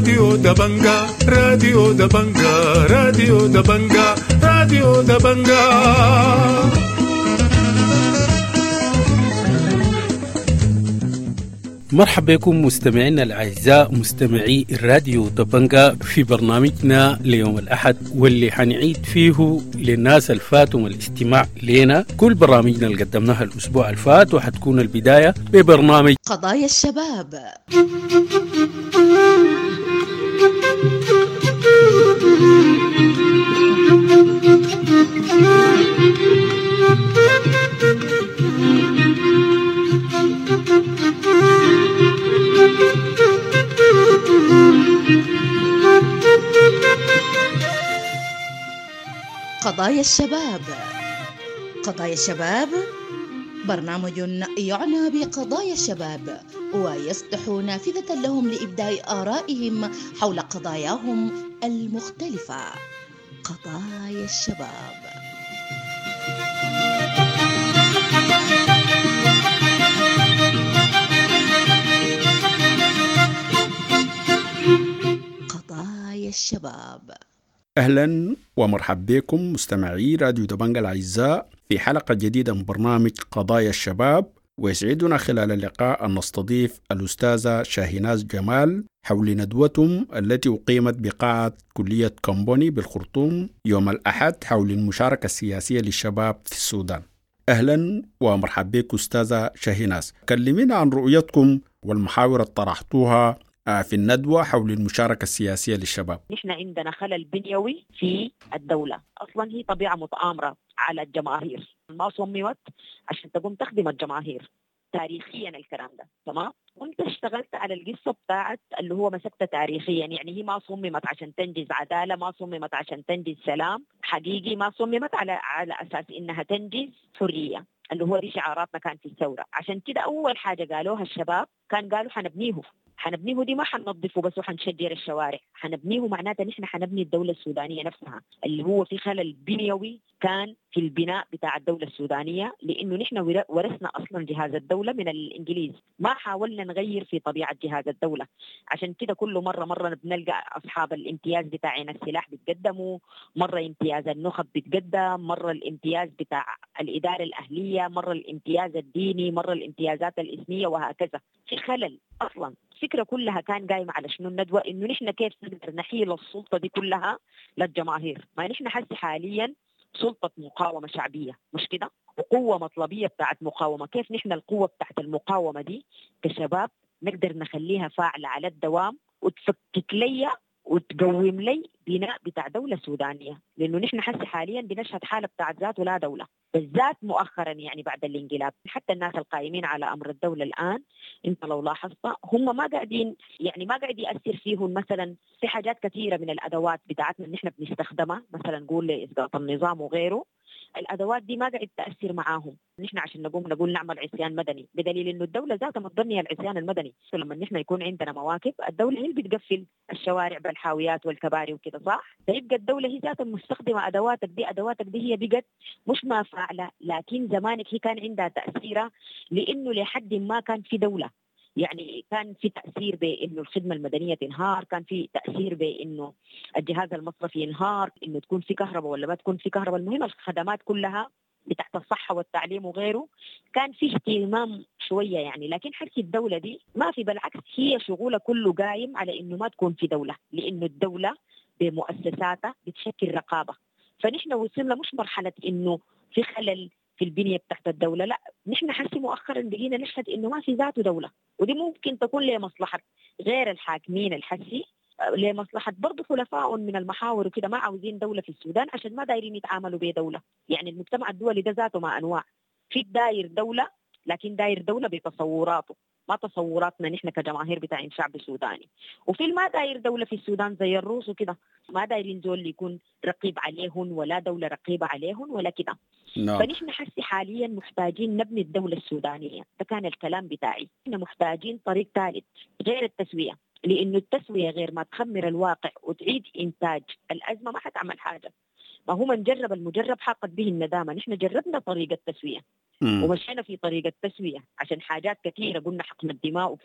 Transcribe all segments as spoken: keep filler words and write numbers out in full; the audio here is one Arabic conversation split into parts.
راديو دبنجا راديو دبنجا راديو دبنجا راديو دبنجا. مرحبا بكم مستمعينا الأعزاء مستمعي الراديو دبنجا في برنامجنا ليوم الأحد، واللي حنعيد فيه للناس الفاتهم الاستماع لنا كل برامجنا اللي قدمناها الأسبوع الفات، وحتكون البداية ببرنامج قضايا الشباب. قضايا الشباب. قضايا الشباب برنامج يعنى بقضايا الشباب ويفتح نافذة لهم لإبداء آرائهم حول قضاياهم المختلفة. قضايا الشباب. قضايا الشباب. أهلا ومرحبا بكم مستمعي راديو دبنجا الأعزاء في حلقة جديدة من برنامج قضايا الشباب، ويسعدنا خلال اللقاء أن نستضيف الأستاذة شاهيناز جمال حول ندوتهم التي أقيمت بقاعة كلية كومبوني بالخرطوم يوم الأحد حول المشاركة السياسية للشباب في السودان. أهلا ومرحبا بك أستاذة شاهيناز، كلمينا عن رؤيتكم والمحاور اللي طرحتوها في الندوة حول المشاركة السياسية للشباب. نحن عندنا خلل بنيوي في الدولة، أصلا هي طبيعة متآمرة على الجماهير، ما صممت عشان تقوم تخدم الجماهير تاريخيا الكلام ده، تمام؟ وانت اشتغلت على القصة بتاعت اللي هو مسكتها تاريخيا، يعني هي ما صممت عشان تنجز عدالة، ما صممت عشان تنجز سلام حقيقي، ما صممت على على أساس إنها تنجز حرية، اللي هو دي شعاراتنا كان في الثورة. عشان كده أول حاجة قالوها الشباب كان قالوا حنبنيه حنبنيه دي ما حننظفه بس وحنشجر الشوارع، حنبنيه معناته نحن حنبني الدولة السودانية نفسها، اللي هو في خلل بنيوي كان في البناء بتاع الدولة السودانية، لأنه نحن ورثنا أصلا جهاز الدولة من الإنجليز، ما حاولنا نغير في طبيعة جهاز الدولة. عشان كده كل مرة مرة بنلقى أصحاب الامتياز بتاعين السلاح بيتقدموا، مرة امتياز النخب بيتقدم، مرة الامتياز بتاع الإدارة الأهلية، مرة الامتياز الديني، مرة الامتيازات الإسمية، وهكذا. في خلل أصلا. الفكرة كلها كان قايمة على شنو الندوة، إنه نحن كيف نقدر نحيل السلطة دي كلها للجماهير. ما نحن حسي حاليا سلطة مقاومة شعبية، مش كده؟ وقوة مطلبية بتاعت مقاومة. كيف نحن القوة بتاعت المقاومة دي كشباب نقدر نخليها فاعلة على الدوام وتفكك لي وتقوم لي بناء بتاع دولة سودانية، لأنه نحن حسي حاليا بنشهد حالة بتاعت ذات ولا دولة، بالذات مؤخرا يعني بعد الانقلاب. حتى الناس القائمين على أمر الدولة الآن انت لو لاحظت هم ما قاعدين، يعني ما قاعد يأثر فيهم مثلا في حاجات كثيرة من الأدوات بتاعتنا اللي نحن بنستخدمها، مثلا نقول لإسقاط النظام وغيره. الأدوات دي ما قاعد تأثر معاهم. نحن عشان نقوم نقول نعمل عصيان مدني، بدليل إنه الدولة ذاتها متبنية العصيان المدني. لما نحن يكون عندنا مواقف الدولة هي اللي بتقفل الشوارع بالحاويات والكباري وكده، صح؟ فيبقى الدولة هي ذاتها مستخدمة أدواتك دي، أدواتك دي هي بقت مش ما فاعلة، لكن زمانك هي كان عندها تأثيرها، لأنه لحد ما كان في دولة. يعني كان في تأثير بإنه الخدمة المدنية تنهار، كان في تأثير بإنه الجهاز المصرفي ينهار، إنه تكون في كهرباء ولا ما تكون في كهرباء، المهم الخدمات كلها بتاعت الصحة والتعليم وغيره كان في اهتمام شوية يعني. لكن حركة الدولة دي ما في، بالعكس هي شغولة كله قايم على إنه ما تكون في دولة، لأنه الدولة بمؤسساتها بتشكل رقابة. فنحن وصلنا مش مرحلة إنه في خلل في البنية بتاعت الدولة، لا، نحن حسي مؤخرا بقينا نشهد إنه ما في ذاته دولة، ودي ممكن تكون لمصلحة غير الحاكمين الحسي، لمصلحة برضو خلفاء من المحاور وكده ما عاوزين دولة في السودان عشان ما دايرين يتعاملوا بدولة. يعني المجتمع الدولي ده ذاته ما أنواع، في داير دولة لكن داير دولة بتصوراته، ما تصوراتنا نحن كجماهير بتاعين شعب سوداني. وفي ما داير دولة في السودان زي الروس وكده، ما دايرين زول يكون رقيب عليهم ولا دولة رقيبة عليهم ولا كده. no. فنحن حسي حاليا محتاجين نبني الدولة السودانية، ده كان الكلام بتاعي. نحن محتاجين طريق ثالث غير التسوية، لأنه التسوية غير ما تخمر الواقع وتعيد إنتاج الأزمة ما حتعمل حاجة. ما هو من جرب المجرب حاقت به الندامة. نحن جربنا طريقة تسوية مم. ومشينا في طريقة تسوية عشان حاجات كثيرة، قلنا حقن الدماء وكده،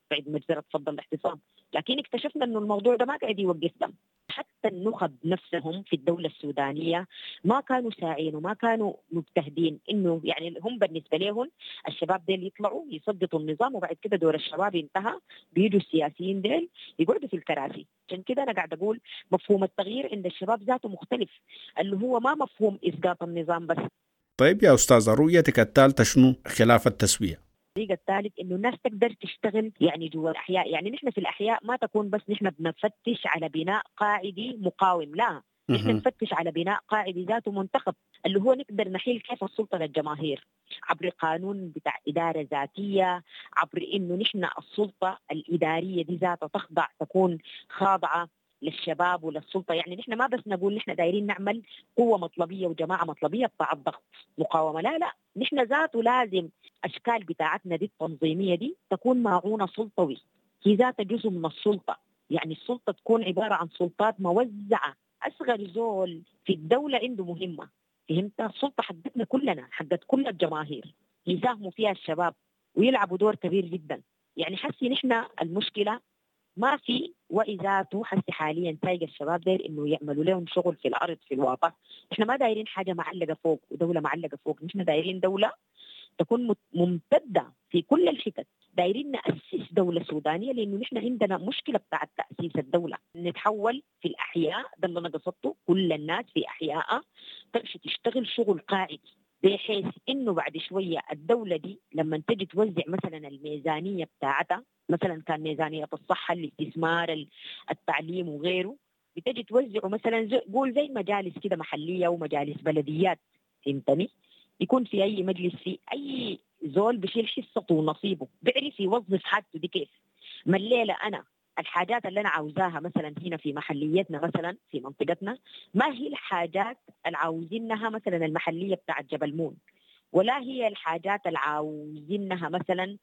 بعد مجزرة فض الاعتصام، لكن اكتشفنا إنه الموضوع ده ما قاعد يوقف دم. حتى النخب نفسهم في الدولة السودانية ما كانوا ساعين وما كانوا مجتهدين إنه يعني هم بالنسبة لهم الشباب ديل يطلعوا يسقطوا النظام وبعد كده دور الشباب انتهى، بيجوا السياسيين ديل يقعدوا في الكراسي. عشان كده أنا قاعد أقول مفهوم التغيير عند الشباب ذاته مختلف، اللي هو ما مفهوم إسقاط النظام بس. طيب يا أستاذة، رؤيتك الثالثة شنو خلاف التسوية؟ الطريقة الثالث إنه الناس تقدر تشتغل يعني جوا الأحياء. يعني نحن في الأحياء ما تكون بس نحن بنفتش على بناء قاعدي مقاوم، لا، نحن نفتش على بناء قاعدي ذاته منتخب، اللي هو نقدر نحيل كيف السلطة للجماهير عبر قانون بتاع إدارة ذاتية، عبر إنه نحن السلطة الإدارية دي ذاتها تخضع تكون خاضعة للشباب وللسلطة. يعني نحن ما بس نقول نحن دايرين نعمل قوة مطلبية وجماعة مطلبية بتاع الضغط مقاومة، لا لا، نحن ذاته لازم أشكال بتاعتنا دي التنظيمية دي تكون معونة سلطوي، هي ذات جزء من السلطة. يعني السلطة تكون عبارة عن سلطات موزعة، أصغر زول في الدولة عنده مهمة، فهمت؟ السلطة حقتنا كلنا، حقت كل الجماهير، يساهموا فيها الشباب ويلعبوا دور كبير جدا. يعني حسي نحن المشكلة ما في وإذاته حسي حاليا تايق الشباب داير إنه يعملوا لهم شغل في الأرض في الواقع. إحنا ما دايرين حاجة معلقة فوق ودولة معلقة فوق، إحنا دايرين دولة تكون ممتدة في كل الحتت. دايرين نأسس دولة سودانية، لأنه نحن عندنا مشكلة بتاعت تأسيس الدولة، نتحول في الأحياء ده اللي أنا قصدته، كل الناس في أحياء تمشي تشتغل شغل قاعد، بحيث إنه بعد شوية الدولة دي لما تجي توزع مثلا الميزانية بتاعتها، مثلا كان ميزانية الصحة، الاستثمار، التعليم وغيره، بتجي توزعه مثلا زي قول زي مجالس كده محلية ومجالس بلديات، فهمتني؟ يكون في أي مجلس في أي زول بشيل حصته ونصيبه، بيعرف يوظف حاجته دي كيف. ما الليلة أنا الحاجات اللي أنا عاوزاها مثلا هنا في محليتنا مثلا في منطقتنا ما هي الحاجات العاوزينها مثلا المحلية بتاعت جبل مون، ولا هي الحاجات العاوزينها مثلا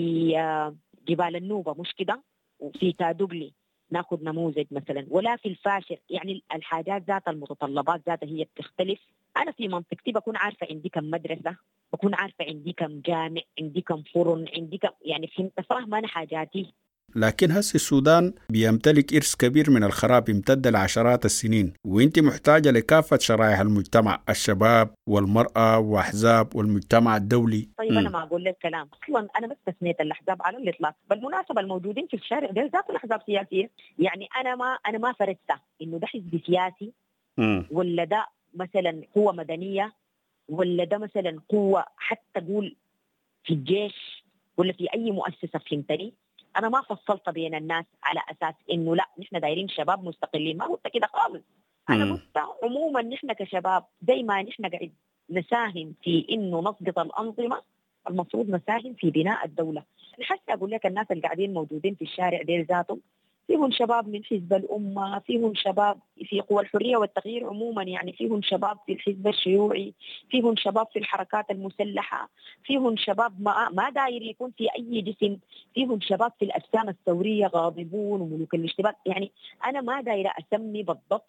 في جبال النوبة، مش كده؟ وفي تادوغلي ناخذ نموذج مثلا، ولا في الفاشر. يعني الحاجات ذات المتطلبات ذاتها هي بتختلف. أنا في منطقتي بكون عارفة عندي كم مدرسة، بكون عارفة عندي كم جامع، عندي كم فرن، عندي كم، يعني فهمت؟ فاهمة أنا حاجاتي. لكن هسه السودان بيمتلك إرث كبير من الخراب يمتد لعشرات السنين، وانت محتاجة لكافة شرائح المجتمع، الشباب والمرأة وأحزاب والمجتمع الدولي. طيب م. أنا ما أقول لك كلام، أصلا أنا ما استثنيت الأحزاب على الإطلاق، بالمناسبة الموجودين في الشارع دول ذات الأحزاب سياسية. يعني أنا ما أنا ما فرقت إنه ده حزب سياسي م. ولا ده مثلا قوة مدنية، ولا ده مثلا قوة حتى تقول في الجيش ولا في أي مؤسسة، فهمتني؟ أنا ما فصلت بين الناس على أساس إنه لا نحن دايرين شباب مستقلين، ما قلت كده خالص. أنا قلت عموما نحن كشباب زي ما نحن قاعد نساهم في إنه نسقط الأنظمة، المفروض نساهم في بناء الدولة. نحس أقول لك الناس اللي قاعدين موجودين في الشارع دير ذاتهم فيهم شباب من حزب الأمة، فيهم شباب في قوى الحرية والتغيير عموما، يعني فيهم شباب في الحزب الشيوعي، فيهم شباب في الحركات المسلحة، فيهم شباب ما, ما داير يكون في أي جسم، فيهم شباب في الأجسام الثورية غاضبون وملوك الاشتباك. يعني أنا ما دايرة أسمي بالضبط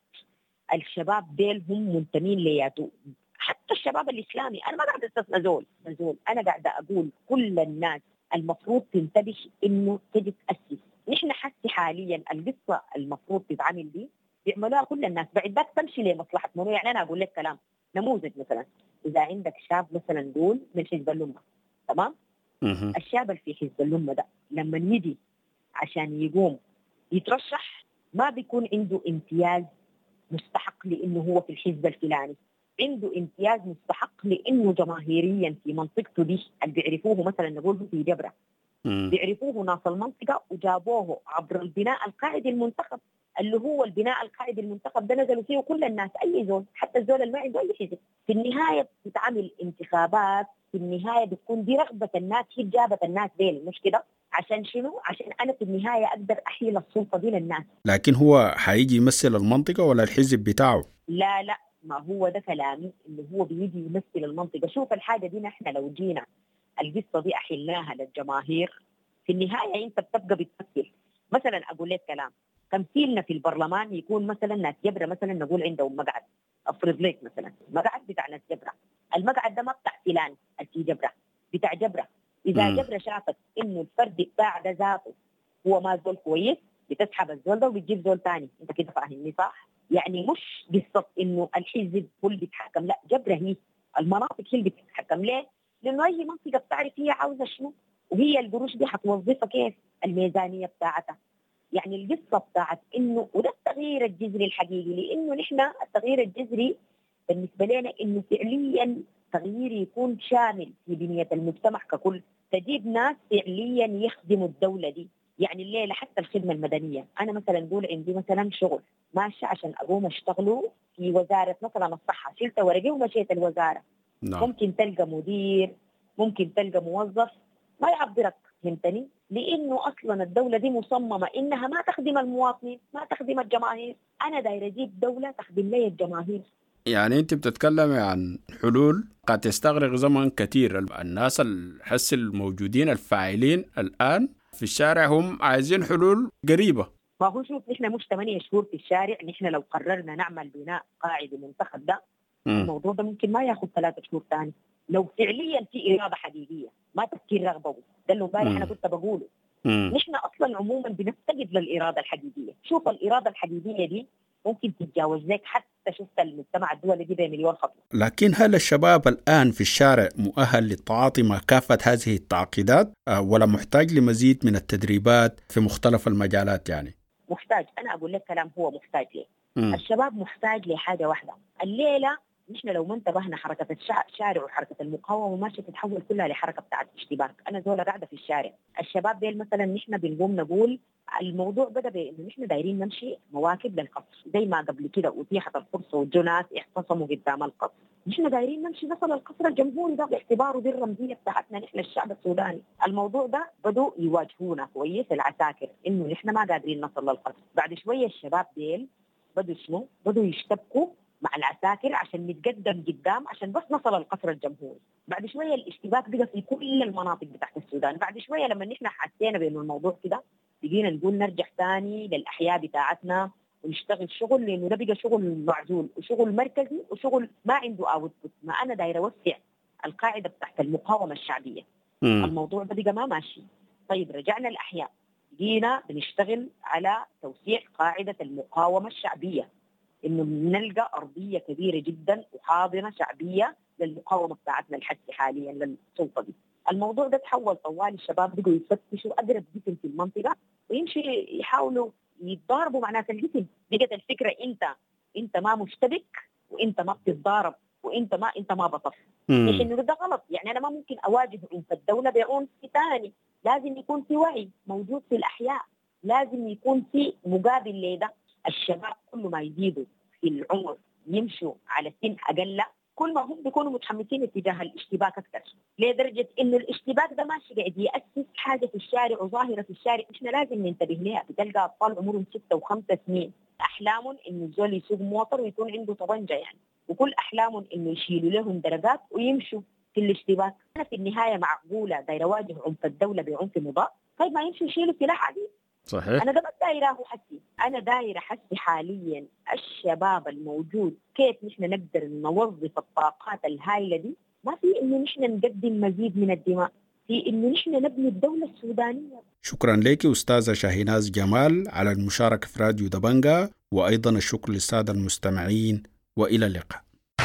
الشباب ديل هم منتمين لياتو، حتى الشباب الإسلامي أنا ما قاعدة استثنى زول زول، أنا قاعدة أقول كل الناس المفروض تنتبه إنه تجي تأسس. نحن حسي حاليا القصة المفروض تتعامل دي بيعملوها كل الناس، بعد ذاك تمشي لمصلحة منو. يعني أنا أقول لك كلام نموذج، مثلا إذا عندك شاب مثلا دول من حزب الأمة، تمام؟ الشاب اللي في حزب الأمة ده لما يجي عشان يقوم يترشح ما بيكون عنده امتياز مستحق لأنه هو في الحزب الفلاني، عنده امتياز مستحق لأنه جماهيريا في منطقته دي اللي بيعرفوه، مثلا نقول في جبرة بيعرفوه ناس المنطقة وجابوه عبر البناء القاعدي المنتخب، اللي هو البناء القاعدي المنتخب ده نزلوا فيه كل الناس، أي زول حتى الزول اللي ما عنده أي حزب. في النهاية بتعمل انتخابات، في النهاية بتكون دي رغبة الناس، هي جابت الناس ديل، مش كده؟ عشان شنو؟ عشان أنا في النهاية أقدر أحيل السلطة دي للناس. لكن هو حيجي يمثل المنطقة ولا الحزب بتاعه؟ لا لا، ما هو ده كلامي، إنه هو بيجي يمثل المنطقة. شوف الحاجة دي نحن لو جينا القصة دي أحلناها للجماهير، في النهاية أنت بتبقى بتمثل. مثلا أقول لك كلام، تمثيلنا في البرلمان يكون مثلا ناس جبرة، مثلا نقول عندهم مقعد، أفرض لك مثلا مقعد بتاع ناس جبرة، المقعد ده ما بتاع فلان في جبرة، بتاع جبرة. إذا م. جبرة شافت إنه الفرد بتاع ده ذاته هو ما زول كويس بتسحب الزول ده وبتجيب زول تاني. انت كده فاهمني صح؟ يعني مش قصه انه الحزب هو اللي بيتحكم، لا، جبره هي المناطق هي اللي بتتحكم. ليه؟ لانه اي منطقه بتعرف هي عاوزه شنو، وهي القروش دي حتوظفها كيف، الميزانيه بتاعتها. يعني القصه بتاعت انه وده التغيير الجذري الحقيقي، لانه نحن التغيير الجذري بالنسبه لنا انه فعليا تغيير يكون شامل في بنيه المجتمع ككل، تجيب ناس فعليا يخدموا الدوله دي. يعني الليله حتى الخدمه المدنيه، انا مثلا نقول عندي مثلا شغل ماشي عشان اقوم اشتغله في وزاره مثلا الصحه، شلت ورقي ومشيت الوزاره. نعم. ممكن تلقى مدير، ممكن تلقى موظف ما يعبرك، فهمتني؟ لانه اصلا الدوله دي مصممه انها ما تخدم المواطنين، ما تخدم الجماهير. انا داير اجيب دوله تخدم لي الجماهير. يعني انت بتتكلمي عن حلول قد تستغرق زمن كثير. الناس الحس الموجودين الفاعلين الان في الشارع هم عايزين حلول قريبه. ما هو شوف، نحن مش ثمانية شهور في الشارع. نحن لو قررنا نعمل بناء قاعده منتخب ده، م. الموضوع ده ممكن ما ياخذ ثلاثة شهور ثاني لو فعليا في اراده حقيقيه، ما تفكير رغبوي. ده اللي امبارح انا كنت بقوله. م. نحن اصلا عموما بنفتقد للاراده الحقيقيه. شوف الاراده الحقيقيه دي ممكن تتجاوز لك حتى شفت المجتمع الدولي دي بمليون خطوه. لكن هل الشباب الان في الشارع مؤهل للتعاطي مع كافه هذه التعقيدات، ولا محتاج لمزيد من التدريبات في مختلف المجالات؟ يعني محتاج. انا اقول لك كلام هو محتاج ليه. م. الشباب محتاج لحاجه واحده. الليله نحن لو ما انتبهنا حركه الشارع وحركه المقاومه ماشيه تتحول كلها لحركه بتاعت اشتباك. انا زوله قاعده في الشارع، الشباب ديل مثلا نحن بنقوم نقول الموضوع بدا بانه نحن دايرين نمشي مواكب للقصر، زي ما قبل كده اتيحت الفرصه وجو ناس اعتصموا قدام القصر. نحن دايرين نمشي نصل القصر الجمهوري ده باعتباره دي الرمزيه بتاعتنا نحن الشعب السوداني. الموضوع ده بدوا يواجهونا كويس العساكر انه نحن ما قادرين نصل للقصر. بعد شويه الشباب ديل بدوا شنو؟ بدوا يشتبكوا مع العساكر عشان نتقدم قدام عشان بس نصل القصر الجمهوري. بعد شويه الاشتباك بقى في كل المناطق بتاعت السودان. بعد شويه لما نحن حسينا بانه الموضوع كده بقينا نقول نرجع ثاني للاحياء بتاعتنا ونشتغل شغل، لانه ده بقى شغل معزول وشغل مركزي وشغل ما عنده اوتبوت. ما انا دايره اوسع القاعده بتاعت المقاومه الشعبيه. م. الموضوع ده بقى ما ماشي. طيب رجعنا الاحياء، بقينا بنشتغل على توسيع قاعده المقاومه الشعبيه، انه نلقى ارضيه كبيره جدا وحاضنه شعبيه للمقاومه بتاعتنا الحسي حاليا للسلطه دي. الموضوع ده تحول طوال. الشباب بقوا يفتشوا اقرب جسم في المنطقه ويمشي يحاولوا يتضاربوا مع ناس الجسم. بقت الفكره انت انت ما مشتبك وانت ما بتتضارب وانت ما انت ما بطف. مش انه ده غلط. يعني انا ما ممكن اواجه عنف الدوله بعنف ثاني. لازم يكون في وعي موجود في الاحياء، لازم يكون في مقابل لده. الشباب كل ما يزيدوا في العمر يمشوا على سن اقل، كل ما هم بيكونوا متحمسين اتجاه الاشتباك اكثر، لدرجه انه الاشتباك ده ماشي قاعد ياسس حاجه في الشارع وظاهره في الشارع احنا لازم ننتبه لها. بتلقى اطفال عمرهم ستة وخمسة سنين احلامهم انه الزول يسوق موتر ويكون عنده طبنجه يعني، وكل احلامهم انه يشيلوا لهم درجات ويمشوا في الاشتباك. انا في النهايه معقوله دايره اواجه عنف الدوله بعنف مضاد؟ طيب ما يمشوا يشيلوا سلاح عادي. صحيح. أنا ده بس دايرة حسي. أنا دايرة حسي حاليا الشباب الموجود كيف نحن نقدر نوظف الطاقات الهائلة دي. ما في إنه نحن نقدم مزيد من الدماء، في إنه نحن نبني الدولة السودانية. شكرا لك أستاذة شاهيناز جمال على المشاركة في راديو دبنجة، وأيضا الشكر للسادة المستمعين، وإلى اللقاء.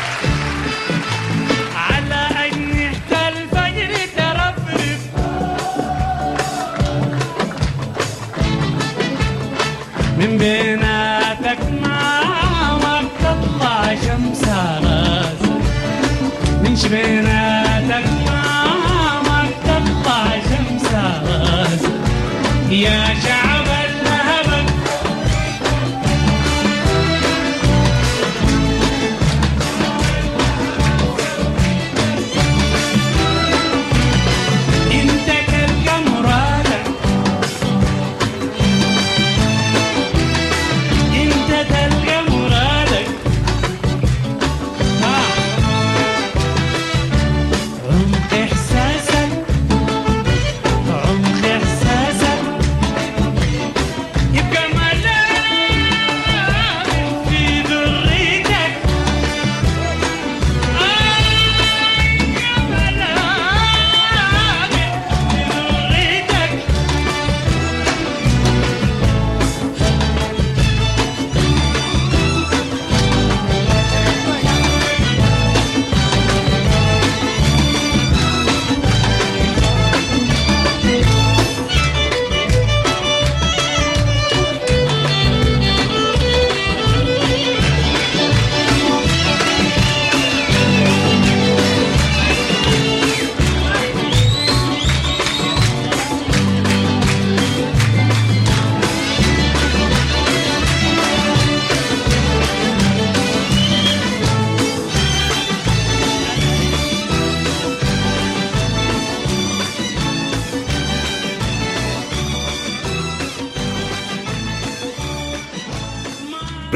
من بيناتك ما ما بتطلع شمس راسك، من بيناتك ما ما بتطلع شمس راسك يا شعب الهبك. انت تلقى مرادك، تلقى مرادك. عمق إحساسك، عمق إحساسك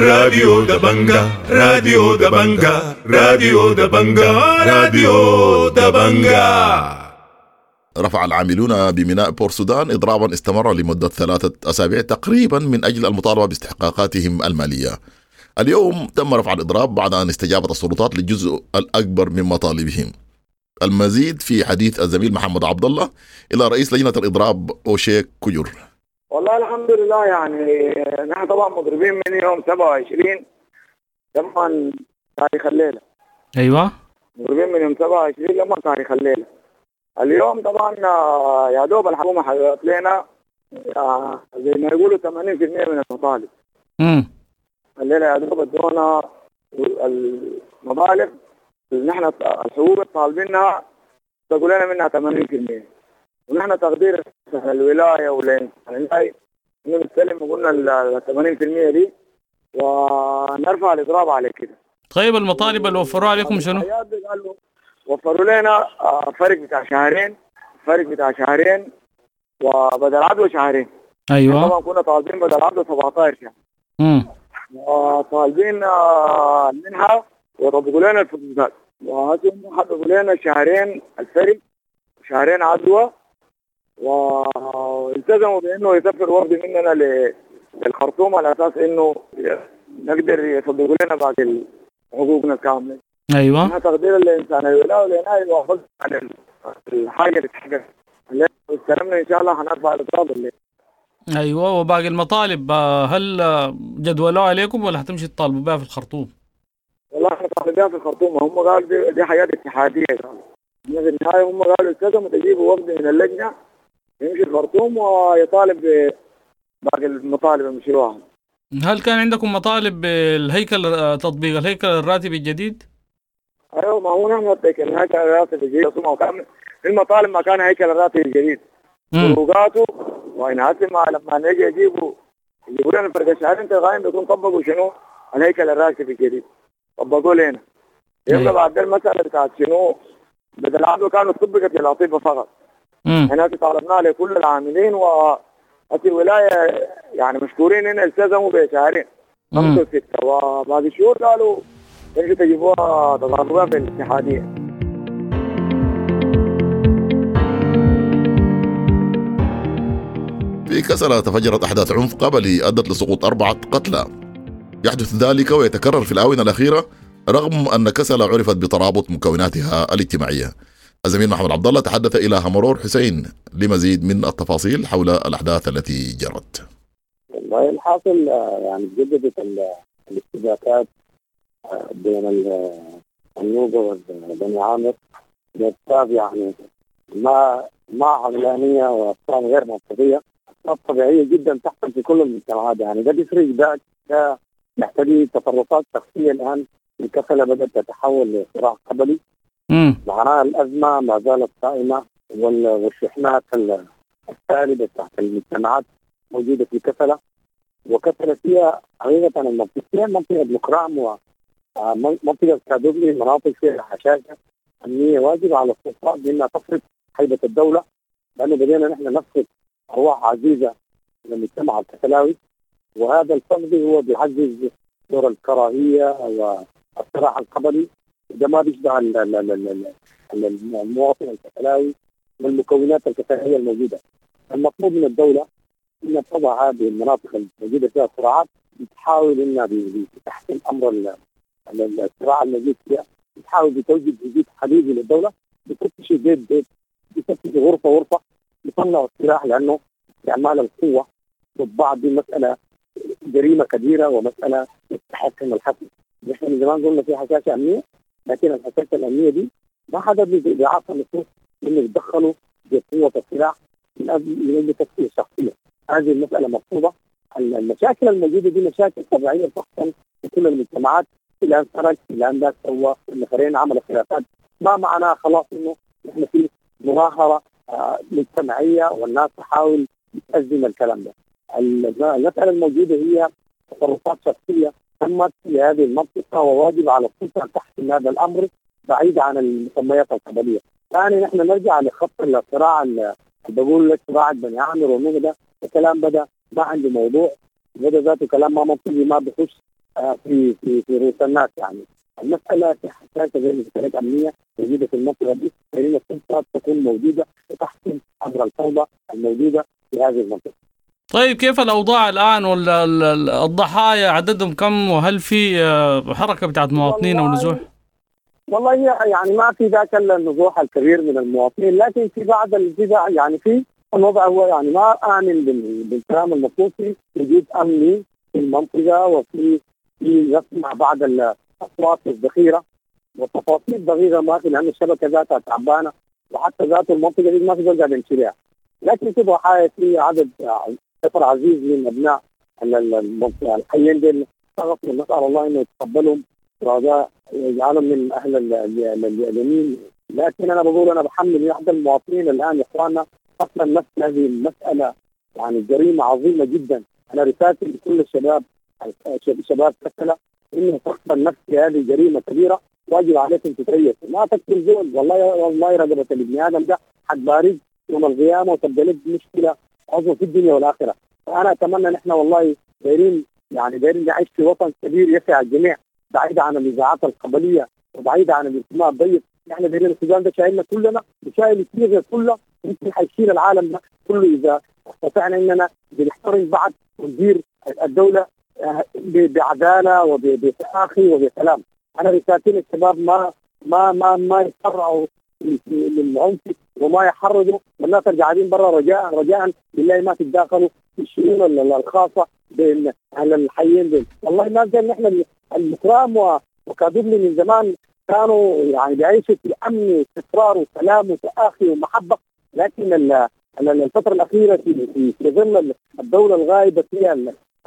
راديو دبنجا راديو دبنجا راديو دبنجا راديو دبنجا. رفع العاملون بميناء بور سودان إضرابا استمر لمدة ثلاثة أسابيع تقريبا من أجل المطالبة باستحقاقاتهم المالية. اليوم تم رفع الإضراب بعد أن استجابت السلطات للجزء الأكبر من مطالبهم. المزيد في حديث الزميل محمد عبد الله إلى رئيس لجنة الإضراب أوشيك كجور. والله الحمد لله، يعني نحن طبعا مضربين من يوم سبعة وعشرين لما تاريخ الليلة. أيوة، مضربين من يوم سبعة وعشرين لما تاريخ الليلة. اليوم طبعا يا دوب الحكومة حققت لنا زي ما يقولوا ثمانين بالمئة من المطالب. امم الليلة يا دوب ادونا المبالغ اللي نحن الحقوق طالبينها تقول لنا منها ثمانين بالمئة، ونحن تقدير الولاية ولين يعني إنه نستلم وقلنا ال ثمانين بالمئة دي ونرفع الإضراب على كده. طيب المطالب اللي وفروها عليكم شنو؟ وفروا لنا فرق بتاع شهرين، فرق بتاع شهرين وبدل عدوى شهرين. ايوه طبعا كنا طالبين بدل عدوى سبعتاشر شهر. امم وطالبين منها وطبقوا لنا الفلوسات، وهاتهم حطوا لنا شهرين الفرق شهرين عدوى، والتزموا بانه يسافر وفد مننا للخرطوم على اساس انه نقدر يصدقوا لنا باقي حقوقنا كامله. ايوه احنا تقدير الانسان الولاء ولنا يوافق على الحاجه اللي تحقق استلمنا ان شاء الله هنرفع الاضراب الليل. ايوه، وباقي المطالب هل جدولوها عليكم ولا هتمشي تطالبوا بها في الخرطوم؟ والله احنا طالبين في الخرطوم، هم قالوا دي, دي حياه اتحاديه، قالوا في النهايه هم قالوا التزموا تجيبوا وفد من اللجنه يمشي الخرطوم ويطالب باقي المطالب المشروعها. هل كان عندكم مطالب بالهيكل تطبيق الهيكل الراتبي الجديد؟ ايوه، ما هو نحن الهيكل الراتبي الجديد وكان المطالب ما كان هيكل الراتبي الجديد فروقاته وإنهاته لما نجي يجيبوا يجيبوا لنا فرق الشهرين تلقائيا بيكون طبقوا شنو الهيكل الراتبي الجديد، طبقوا لنا. يبقى بعد المسألة بتاعت شنو بدل عدو كانوا طبقت العطيبة فقط. هنا طالبنا لكل العاملين وأتي الولاية يعني مشكورين إن التزموا بشهرين خمسة وستة، وبعد الشهور قالوا يمشوا تجيبوها تطالبوها في الاتحادية. في كسلة تفجرت أحداث عنف قبلي أدت لسقوط أربعة قتلى. يحدث ذلك ويتكرر في الآونة الأخيرة رغم أن كسلة عرفت بترابط مكوناتها الاجتماعية. الزميل محمد عبد الله تحدث إلى همرور حسين لمزيد من التفاصيل حول الأحداث التي جرت. والله الحاصل يعني تجددت الاشتباكات بين النوبة وبني عامر بأسباب يعني ما ما عملانية وأسباب غير منطقية، أسباب طبيعية جدا تحصل في كل المجتمعات. يعني ده بيفرق، ده ده محتاج تصرفات شخصية. الآن الكسلة بدأت تتحول لصراع قبلي. معناها الأزمة ما زالت قائمة، والشحنات السالبة تحت المجتمعات موجودة في كسلة. وكسلة فيها حقيقة المنطقتين منطقة مكرام ومنطقة كادوبلي، مناطق فيها حشاشة أمنية. واجب على السلطات بأنها تفرض هيبة الدولة، لأنه بدينا نحن نفقد أرواح عزيزة للمجتمع الكسلاوي، وهذا الفقد هو بيعزز دور الكراهية والصراع القبلي. ده ما بيشبع المواطن الكسلاوي والمكونات الكسلية الموجودة. المطلوب من الدولة أن تضع هذه المناطق الموجودة فيها صراعات، بتحاول أنها بتحسين أمر الصراع الموجود فيها، بتحاول بتوجد وجود حقيقي للدولة، بتفتش بيت بيت، بتفتش غرفة غرفة، بيطلعوا السلاح، لأنه استعمال القوة ضد بعض دي مسألة جريمة كبيرة ومسألة تستحق من الحكم. نحن من زمان قلنا في حشاشة أمنية، لكن الحشاشة الأمنية دي ما حدا بيعاقب النصوص إنه يتدخلوا بقوة السلاح من أجل تسوية شخصية. هذه المسألة مرفوضة. المشاكل الموجودة دي مشاكل طبيعية تحصل في كل المجتمعات. الآن سرق، الآن ذاك سوى، النفرين عملوا خلافات، ما معناه خلاص إنه نحن في مظاهرة آه مجتمعية والناس تحاول تأزم الكلام ده. المسألة الموجودة هي تصرفات شخصية تمت في هذه المنطقة، وواجب على السلطة تحسم هذا الأمر بعيد عن المسميات القبلية. ثاني نحن نرجع لخط الصراع اللي بقول لك صراع بني عامر والنوبة، ده الكلام بدأ ما عنده موضوع، بدأ ذاته كلام ما منطقي، ما بخش في في في رؤوس الناس. يعني المساله حساسه زي ما قلت امنيه موجوده في المنطقه دي، فإن السلطه تكون موجوده وتحكم امر الفوضى الموجوده في هذه المنطقه. طيب كيف الأوضاع الآن والضحايا عددهم كم، وهل في حركة بتاعت مواطنين أو نزوح؟ والله يعني ما في ذاك النزوح الكبير من المواطنين، لكن في بعض الجزء يعني في الوضع هو يعني ما آمن بالكلام المطلوب في وجود أمني في المنطقة، وفي في نسمع بعض الأصوات الذخيرة والتفاصيل دقيقة ما في، لأن الشبكة ذاتها تعبانة، وحتى ذات المنطقة دي ما في زول قاعد ينشريها. لكن في ضحايا، في عدد سفر عزيز من أبناء المنطقة الحيين دول سقطوا، نسأل الله إنه يتقبلهم ورجاء يجعلهم من أهل اليمين. لكن أنا بقول أنا بحمل أحد المواطنين الآن يا إخواننا أصلا نفس هذه المسألة، يعني جريمة عظيمة جدا. أنا رسالتي لكل الشباب شباب كسلة إنه فقد النفس هذه جريمة كبيرة، واجب عليكم تتريث، ما تقتل زول. والله والله رقبة الابن آدم ده حد بارد يوم القيامة، وتبقى لك مشكلة عظمى في الدنيا والآخرة. فأنا أتمنى نحن والله دايرين يعني دايرين نعيش في وطن كبير يسع الجميع، بعيد عن النزاعات القبلية وبعيد عن الانتماء الضيق. نحن دايرين السودان ده شايلنا كلنا وشايل الصيغة كلها، يمكن حيشيل العالم ده كله إذا استطعنا إننا بنحترم بعض وندير الدولة بعدالة وبتآخي وبسلام. أنا رسالتي للشباب ما ما ما ما يتسرعوا للعنف وما يحرضوا والناس القاعدين برا، رجاء رجاء بالله ما تتداخلوا في الشؤون الخاصة بين أهل الحيين دول. والله ما قال نحن الإكرام وكادوبلي من زمان كانوا يعني بيعيشوا في أمن واستقرار وسلام وتآخي ومحبة، لكن الفترة الأخيرة في في في ظل الدولة الغائبة فيها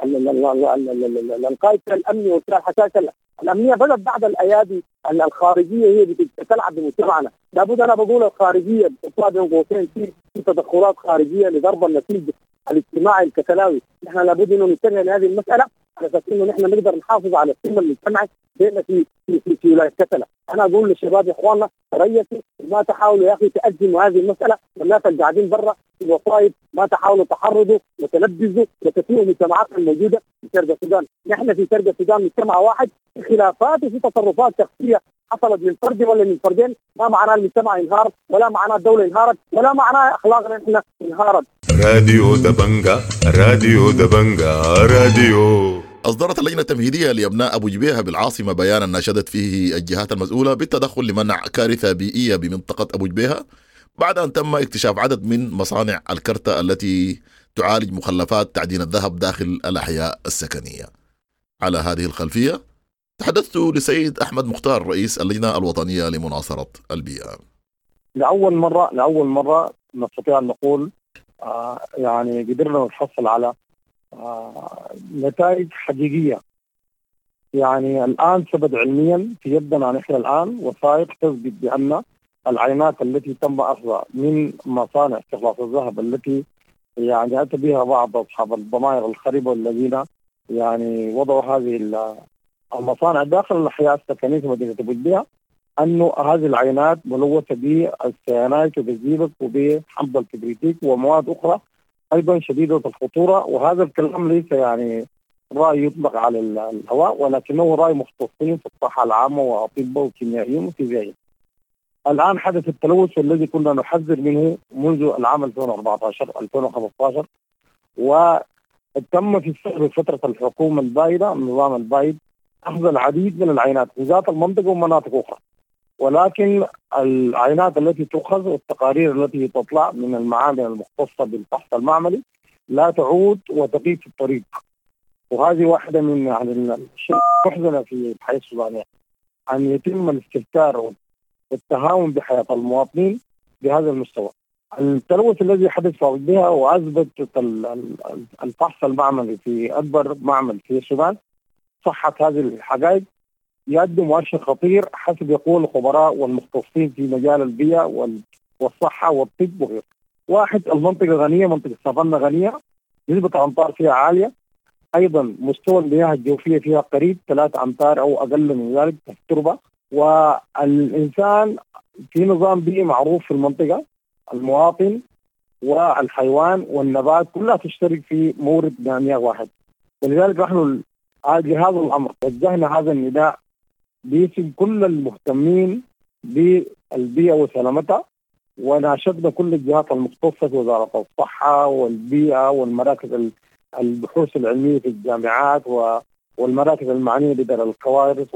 القائد الأمني والحساسة الأمنية بدأت بعض الأيادي الخارجية هي بتلعب بمجتمعنا. لابد أنا بقول الخارجية بتطلع بين قوسين في تدخلات خارجية لضرب النسيج الاجتماعي الكتلاوي. نحن لابد إنه ننتبه لهذه المسألة على أساس إنه نحن نقدر نحافظ على السلم المجتمعي بين في في في, في ولاية كتلة. أنا أقول للشباب يا إخواننا ريثوا، ما تحاولوا يا أخي تأجموا هذه المسألة، والناس اللي قاعدين برا في الوصايد ما تحاولوا تحرضوا وتنبذوا وتسيئوا المجتمعات الموجودة في شرق السودان. نحن في شرق السودان مجتمع واحد، في خلافات وفي تصرفات شخصية حصلت من فرد ولا من فردين، ما معناه المجتمع انهار، ولا معناه الدولة انهارت، ولا معناه أخلاقنا إحنا انهارت. راديو دبنجا راديو دبنجا راديو. أصدرت اللجنة التمهيدية لأبناء أبو جبيهة بالعاصمة بيانا ناشدت فيه الجهات المسؤولة بالتدخل لمنع كارثة بيئية بمنطقة أبو جبيهة بعد أن تم اكتشاف عدد من مصانع الكرتة التي تعالج مخلفات تعدين الذهب داخل الأحياء السكنية. على هذه الخلفية تحدثت لسيد أحمد مختار رئيس اللجنة الوطنية لمناصرة البيئة. لأول مرة لأول مرة نستطيع أن نقول آه يعني قدرنا نحصل على آه نتائج حقيقية. يعني الآن ثبت علميا في يدنا نحن الآن وثائق تثبت بأن العينات التي تم أخذها من مصانع استخلاص الذهب التي يعني أتى بها بعض أصحاب الضمائر الخريبة الذين يعني وضعوا هذه المصانع داخل الأحياء السكنية في مدينة أبو جبيهة، أنه هذه العينات ملوثة بالسيانايت وبالزئبق وبحمض الكبريتيك ومواد أخرى أيضا شديدة الخطورة. وهذا الكلام ليس يعني رأي يطلق على الهواء، ولكنه رأي مختصين في الصحة العامة وأطباء وكيميائيين وفيزيائيين. الآن حدث التلوث الذي كنا نحذر منه منذ العام ألفين وأربعة عشر ألفين وخمسة عشر، وتم في فترة الحكومة البائدة النظام البائد أخذ العديد من العينات في ذات المنطقة ومناطق أخرى، ولكن العينات التي تؤخذ والتقارير التي تطلع من المعامل المختصة بالفحص المعملي لا تعود وتقيد في الطريق. وهذه واحدة من يعني الأشياء المحزنة في الحياة السودانية، أن يتم الاستهتار والتهاون بحياة المواطنين بهذا المستوى. التلوث الذي حدث في بها وأثبت الفحص المعملي في أكبر معمل في السودان صحة هذه الحقائق يؤدي مؤشر خطير حسب يقول الخبراء والمختصين في مجال البيئة والصحة والطب وغيره. واحد، المنطقة غنية، منطقة سافانا غنية، نسبة الأمطار فيها عالية، أيضا مستوى المياه الجوفية فيها قريب ثلاثة أمتار أو أقل من ذلك في التربة. والإنسان في نظام بيئي معروف في المنطقة، المواطن والحيوان والنبات كلها تشترك في مورد مياه واحد. ولذلك نحن لهذا الأمر وجهنا هذا النداء باسم كل المهتمين بالبيئة وسلامتها، وناشدنا كل الجهات المختصة، وزارة الصحة والبيئة والمراكز البحوث العلمية في الجامعات والمراكز المعنية بدرء الكوارث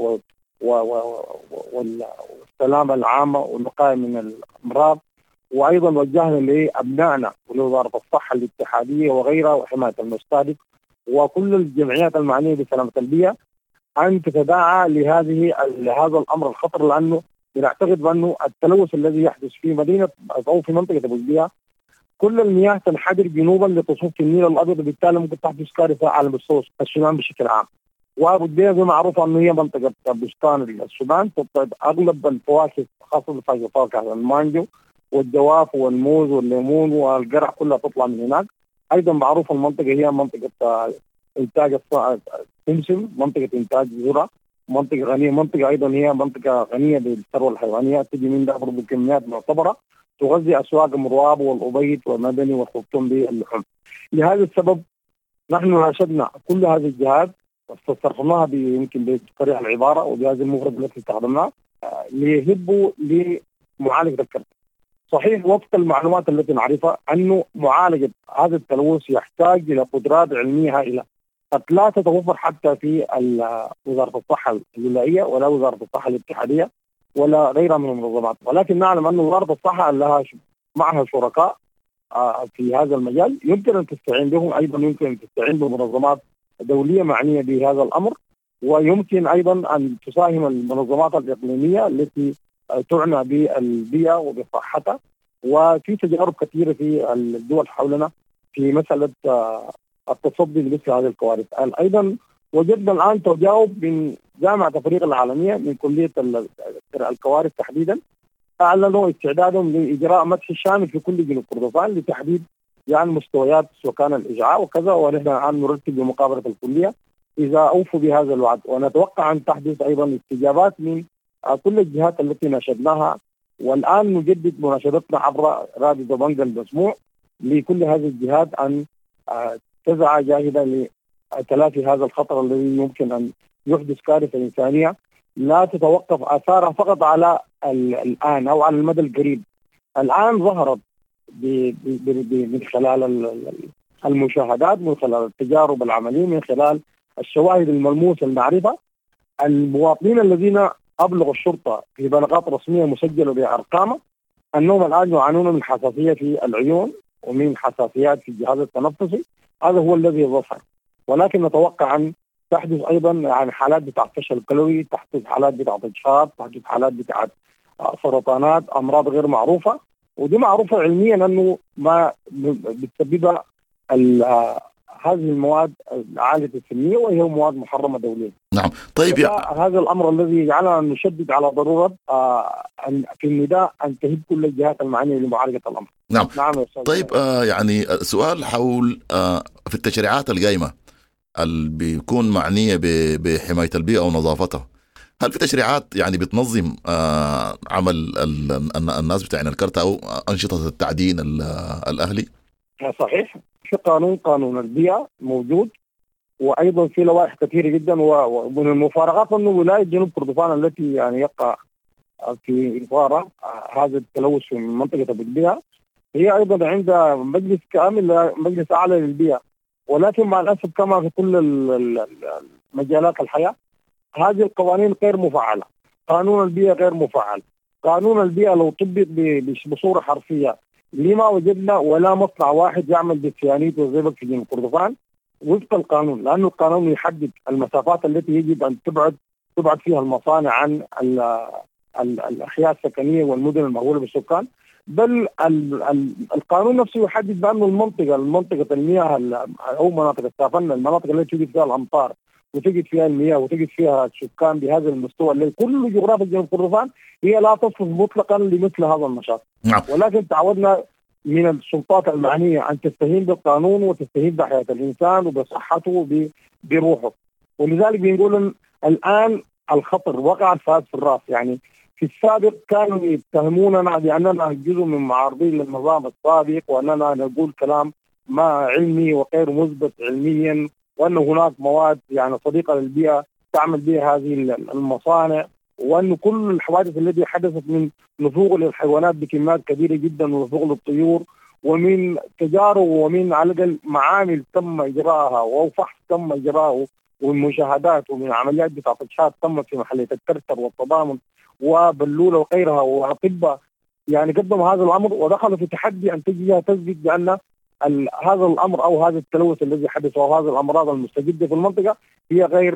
والسلامة العامة والوقاية من الأمراض. وأيضا وجهنا لأبنائنا ولوزارة الصحة الاتحادية وغيرها وحماية المستهلك وكل الجمعيات المعنية بسلامة البيئة أن تتداعى لهذه لهذا الأمر الخطر، لأنه نعتقد بأنه التلوث الذي يحدث في مدينة أو في منطقة أبو قبية كل المياه تنحدر جنوبا لتصب في النيل الأبيض، وبالتالي ممكن تحدث كارثة على مستوى السودان بشكل عام. وأبو قبية زي معروف أنه هي منطقة بستان السودان، أغلب الفواكه خاصة الفواكه المانجو والجواف والموز والليمون والقرع كلها تطلع من هناك. أيضا معروف المنطقة هي منطقة إنتاج السمسم، منطقة إنتاج ذرة، منطقة غنية، منطقة أيضا هي منطقة غنية بالثروة الحيوانية، تجي من ده برضو كميات معتبرة تغذي أسواق مرواب والأبيض ومدني والخرطوم باللحوم. لهذا السبب نحن ناشدنا كل هذه الجهات واستثرناها يمكن بطريقة العبارة وبهذه المفردة التي استخدمناها ليهبوا لمعالجة الكرت. صحيح وفق المعلومات التي نعرفها أنه معالجة هذا التلوث يحتاج إلى قدرات علمية هائلة قد لا تتوفر حتى في وزارة الصحة الولائية ولا وزارة الصحة الاتحادية ولا غيرها من المنظمات، ولكن نعلم أن وزارة الصحة لها معها شركاء في هذا المجال يمكن أن تستعين بهم، أيضا يمكن أن تستعين بمنظمات دولية معنية بهذا الأمر، ويمكن أيضا أن تساهم المنظمات الإقليمية التي تعنى بالبيئة وبصحتها. وفي تجارب كثيرة في الدول حولنا في مسألة التصدي لمثل هذه الكوارث. أيضا وجدنا الآن تجاوب من جامعة أفريقيا العالمية من كلية الكوارث تحديدا، أعلنوا استعدادهم لإجراء مسح شامل في كل جنوب كردفان لتحديد يعني مستويات سكان الإجعاء وكذا، ونحن الآن نرتب لمقابلة الكلية إذا أوفوا بهذا الوعد، ونتوقع أن تحدث أيضا استجابات من كل الجهات التي ناشدناها. والآن نجدد مناشدتنا عبر راديو دبنجا المسموع لكل هذه الجهات أن تسعى جاهدة لتلافي هذا الخطر الذي يمكن أن يحدث كارثة إنسانية لا تتوقف آثارها فقط على الآن أو على المدى القريب. الآن ظهرت من خلال المشاهدات، من خلال التجارب العملية، من خلال الشواهد الملموسة المعرفة، المواطنين الذين أبلغوا الشرطة في بلاغات رسمية مسجلة بأرقام أنهم الآن يعانون من حساسية في العيون ومن حساسيات في الجهاز التنفسي. هذا هو الذي ظهر، ولكن نتوقع أن تحدث أيضا يعني حالات بتاعت فشل كلوي، تحدث حالات بتاعت إجهاض، تحدث حالات بتاعت سرطانات، أمراض غير معروفة، ودي معروفة علميا أنه ما بتسببها هذه المواد عالية السمية وهي مواد محرمة دوليا. نعم. طيب يا... هذا الأمر الذي يجعلنا نشدد على ضرورة آه في النداء أن تهب كل الجهات المعنية لمعالجة الأمر. نعم. نعم. طيب آه يعني سؤال حول آه في التشريعات القائمة اللي بيكون معنية بحماية البيئة ونظافتها، هل في تشريعات يعني بتنظم آه عمل الناس بتاعين الكرت أو أنشطة التعدين الأهلي؟ صحيح، في قانون قانون البيئة موجود، وأيضا في لوائح كثيرة جدا. ومن المفارقات أنه ولاية جنوب كردفان التي يعني يقع في إطار هذا التلوث في منطقة أبو قبية هي أيضا عندها مجلس كامل، مجلس أعلى للبيئة، ولكن مع الأسف كما في كل مجالات الحياة هذه القوانين غير مفعلة. قانون البيئة غير مفعل. قانون البيئة لو طبق بصورة حرفية لما وجدنا ولا مصنع واحد يعمل بالسيانيت والزئبق في جنوب كردفان وفق القانون، لأنه القانون يحدد المسافات التي يجب أن تبعد تبعد فيها المصانع عن ال ال الأحياء السكنية والمدن المأهولة بالسكان، بل ال ال القانون نفسه يحدد بأن المنطقة المنطقة المياه أو مناطق السافنة، المناطق التي تجد فيها الأمطار وتجد فيها المياه وتجد فيها السكان بهذا المستوى اللي كل جغرافيا جنوب كردفان هي لا تصلح مطلقا لمثل هذا النشاط. نعم. ولكن تعودنا من السلطات المعنية أن تستهين بالقانون وتستهين بحياة الإنسان وبصحته وبروحه، ولذلك بنقول الآن الخطر وقع الفاس في الرأس. يعني في السابق كانوا يتهموننا بأننا جزء من معارضين للنظام السابق وأننا نقول كلام ما علمي وغير مثبت علميا وأن هناك مواد يعني صديقة للبيئة تعمل بها هذه المصانع، وأن كل الحوادث التي حدثت من نفوق للحيوانات بكميات كبيرة جدا ونفوق للطيور، ومن تجارب ومن على الأقل معامل تم إجراءها وفحص تم إجراءه، ومن مشاهدات ومن عمليات بتعطيشات تمت في محلية الكرتر والتضامن وبلولة وغيرها، وأطباء يعني قدموا هذا الأمر ودخلوا في تحدي أن تجي تثبت بأن هذا الأمر أو هذا التلوث الذي حدث أو هذه الأمراض المستجدة في المنطقة هي غير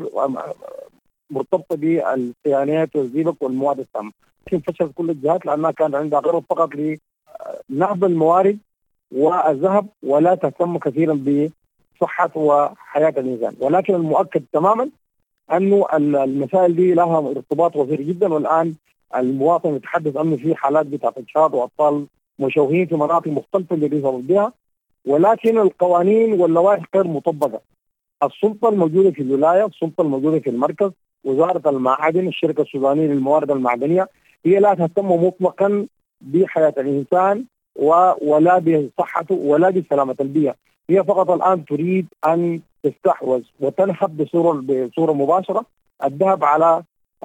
مرتبطة بالصيانات والزيبق والمواد السامة. لكن فشلت كل الجهات لأنها كان عندها غرض فقط لنهب الموارد والذهب ولا تهتم كثيرا بصحة وحياة الإنسان. ولكن المؤكد تماما أنه المسائل دي لها ارتباط وثيق جدا، والآن المواطن يتحدث أنه في حالات بتعطيشات وأطفال مشوهين في مناطق مختلفة اللي بيصابوا بها، ولكن القوانين واللوائح غير مطبقة. السلطة الموجودة في الولاية، السلطة الموجودة في المركز، وزارة المعادن، الشركة السودانية للموارد المعدنية، هي لا تهتم مطلقا بحياة الإنسان ولا بصحته ولا بسلامة البيئة. هي فقط الآن تريد أن تستحوذ وتنهب بصورة بصورة مباشرة الذهب على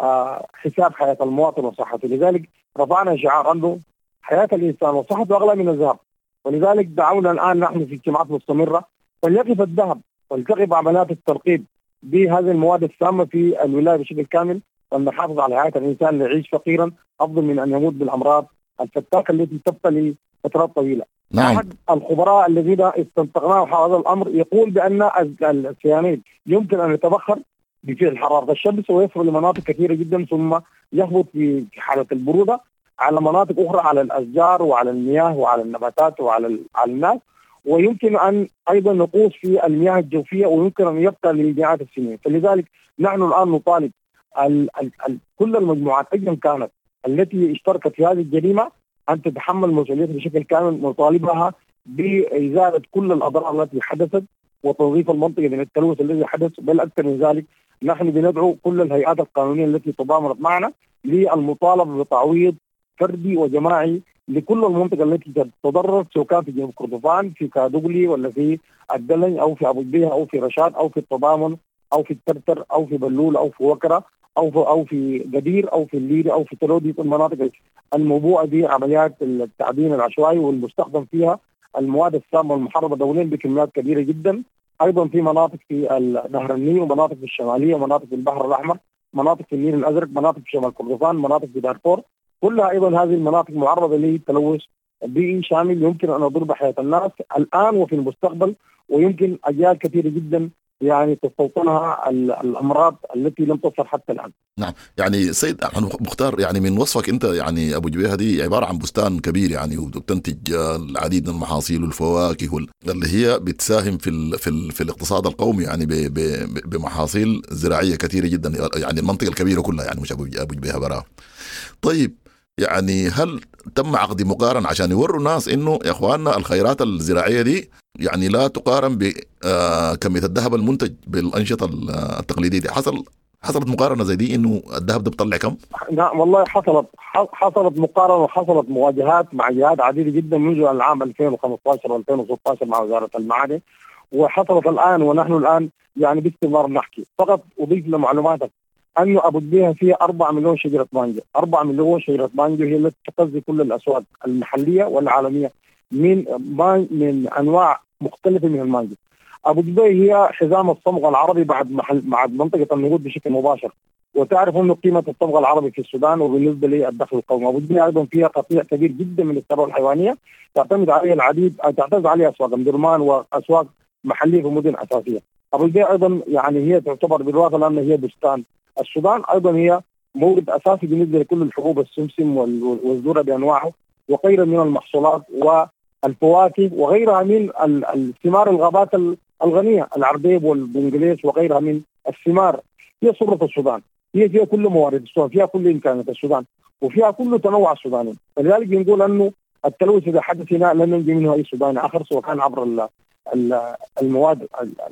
حساب حياة المواطن وصحته. لذلك رفعنا شعار أنه حياة الإنسان وصحته أغلى من الذهب، ولذلك دعونا الآن نحن في اجتماعات مستمرة فليقف الذهب ولتقف عمليات الترقيب بهذه المواد السامة في الولاية بشكل كامل، وأن نحافظ على حياة الإنسان ليعيش فقيرا أفضل من أن يموت بالأمراض الفتاكة التي تبقى لفترات طويلة. نعم. أحد الخبراء الذين استنطقناه هذا الأمر يقول بأن السيانيد يمكن أن يتبخر بفعل حرارة الشمس ويصل لمناطق كثيرة جدا ثم يهبط في حالة البرودة على مناطق أخرى، على الأشجار وعلى المياه وعلى النباتات وعلى على الناس، ويمكن أن أيضا نقوص في المياه الجوفية ويمكن أن يبقى لمئات السنين. فلذلك نحن الآن نطالب ال ال ال كل المجموعات أيضا كانت التي اشتركت في هذه الجريمة أن تتحمل مسؤوليتها بشكل كامل، نطالبها بإزالة كل الأضرار التي حدثت وتنظيف المنطقة من التلوث الذي حدث. بل أكثر من ذلك نحن بندعو كل الهيئات القانونية التي تضامنت معنا للمطالبة بتعويض فردي وجماعي لكل المنطقة التي تضررت، سواء كان في جنوب كردفان، في كادوغلي، ولا في الدلن، أو في أبو البيه، أو في رشاد، أو في التضامن، أو في الترتر، أو في بلول، أو في وكرة، أو في أو في قدير، أو في الليري، أو في تلودي. المناطق الموبوءة دي عمليات التعدين العشوائي والمستخدم فيها المواد السامة والمحرمة دوليا بكميات كبيرة جدا. أيضا في مناطق في نهر النيل، ومناطق في الشمالية، ومناطق في البحر الأحمر، مناطق في النيل الأزرق، مناطق في شمال كردفان، مناطق في دارفور، كلها أيضا هذه المناطق معرضة للتلوث بيئي شامل يمكن أن يضر بحياة الناس الآن وفي المستقبل، ويمكن أجيال كثيرة جدا يعني تستوطنها الأمراض التي لم تصل حتى الآن. نعم. يعني سيد مختار، يعني من وصفك أنت يعني أبو جبيه دي عبارة عن بستان كبير يعني، وبتنتج العديد من المحاصيل والفواكه اللي هي بتساهم في ال في, ال في الاقتصاد القومي يعني بمحاصيل زراعية كثيرة جدا، يعني المنطقة الكبيرة كلها يعني، مش أبو جبيه براه. طيب يعني هل تم عقد مقارن عشان يوروا الناس انه يا اخواننا الخيرات الزراعيه دي يعني لا تقارن بكميه الذهب المنتج بالانشطه التقليديه دي؟ حصل حصلت مقارنه زي دي انه الذهب ده بيطلع كم؟ نعم والله حصلت حصلت مقارنه وحصلت مواجهات مع جهات عديده جدا منذ العام ألفين وخمسة عشر وألفين وستة عشر مع وزاره المعادن، وحصلت الان ونحن الان يعني باستمرار نحكي. فقط اضيف لمعلوماتك أنه أبو البيه فيها أربعة مليون شجرة مانجو، أربعة مليون شجرة مانجو هي التي تغذي كل الأسواق المحلية والعالمية من من أنواع مختلفة من المانجو. أبو البيه هي حزام الصمغ العربي بعد محل بعد منطقة النهود بشكل مباشر، وتعرف أنه قيمة الصمغ العربي في السودان وبالنسبة للدخل القومي. أبو البيه أيضا فيها قطيع كبير جدا من الثروة الحيوانية تعتمد عليه العديد تعتمد عليه أسواق درمان وأسواق محلية في مدن أساسية. أبو البيه أيضا يعني هي تعتبر بالواقع لأن هي بستان السودان، أيضا هي مورد أساسي بالنسبة لكل الحبوب السمسم والذرة بأنواعه وغيرها من المحصولات والفواكه وغيرها من الثمار الغابات الغنية، العرديب والبنجليس وغيرها من الثمار. هي صورة السودان، هي فيها كل موارد السودان، فيها كل إمكانيات السودان، وفيها كل تنوع السوداني. فلذلك بنقول أنه التلوث إذا حدث هنا لن ينجي منه أي سوداني آخر، سواء كان عبر المواد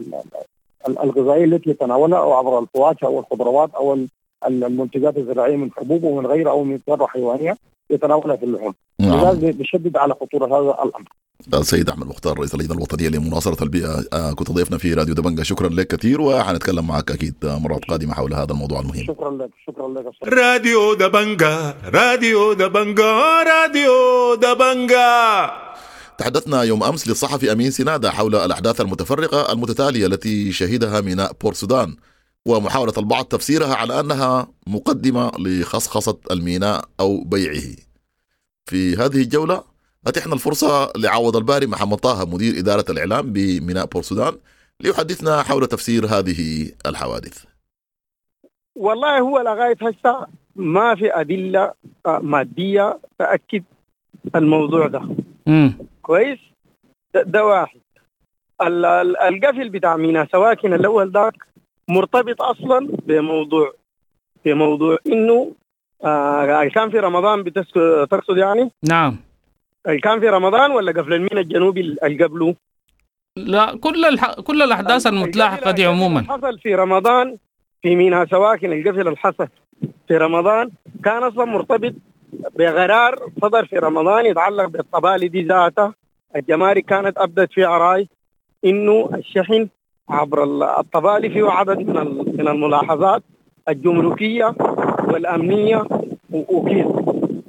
الغذائية التي يتناولها أو عبر الفواكه أو الخضروات أو المنتجات الزراعية من حبوب ومن غيرها أو من ثروة حيوانية يتناولها في اللحوم. لذلك بشدد على خطورة هذا الأمر. السيد أحمد مختار رئيس اللجنة الوطنية لمناصرة البيئة، كنت ضيفنا في راديو دبنجة. شكرا لك كثير، وحنتكلم معك أكيد مرات قادمة حول هذا الموضوع المهم. شكرا لك. شكرا لك. راديو دبنجة راديو دبنجة راديو دبنجة. تحدثنا يوم أمس للصحفي أمين سنادة حول الأحداث المتفرقة المتتالية التي شهدها ميناء بورت سودان، ومحاولة البعض تفسيرها على أنها مقدمة لخصخصة الميناء أو بيعه. في هذه الجولة أتحنا الفرصة لعوض الباري محمد طه مدير إدارة الإعلام بميناء بورت سودان ليحدثنا حول تفسير هذه الحوادث. والله هو لغاية هسه ما في أدلة مادية تأكد الموضوع ده. امم كويس. ده, ده واحد. القفل بتاع ميناء سواكن الأول ذاك مرتبط أصلا بموضوع بموضوع إنه آه كان في رمضان بتقصد يعني؟ نعم. كان في رمضان ولا قفل الميناء الجنوبي اللي قبله؟ لا، كل الح... كل الأحداث المتلاحقة دي عموما حصل في رمضان في ميناء سواكن. القفل الحصل في رمضان كان أصلا مرتبط بقرار صدر في رمضان يتعلق بالطبالي دي ذاتها. الجمارك كانت أبدت في عراي إنه الشحن عبر الطبالي فيه عدد من من الملاحظات الجمركية والأمنية وكذا،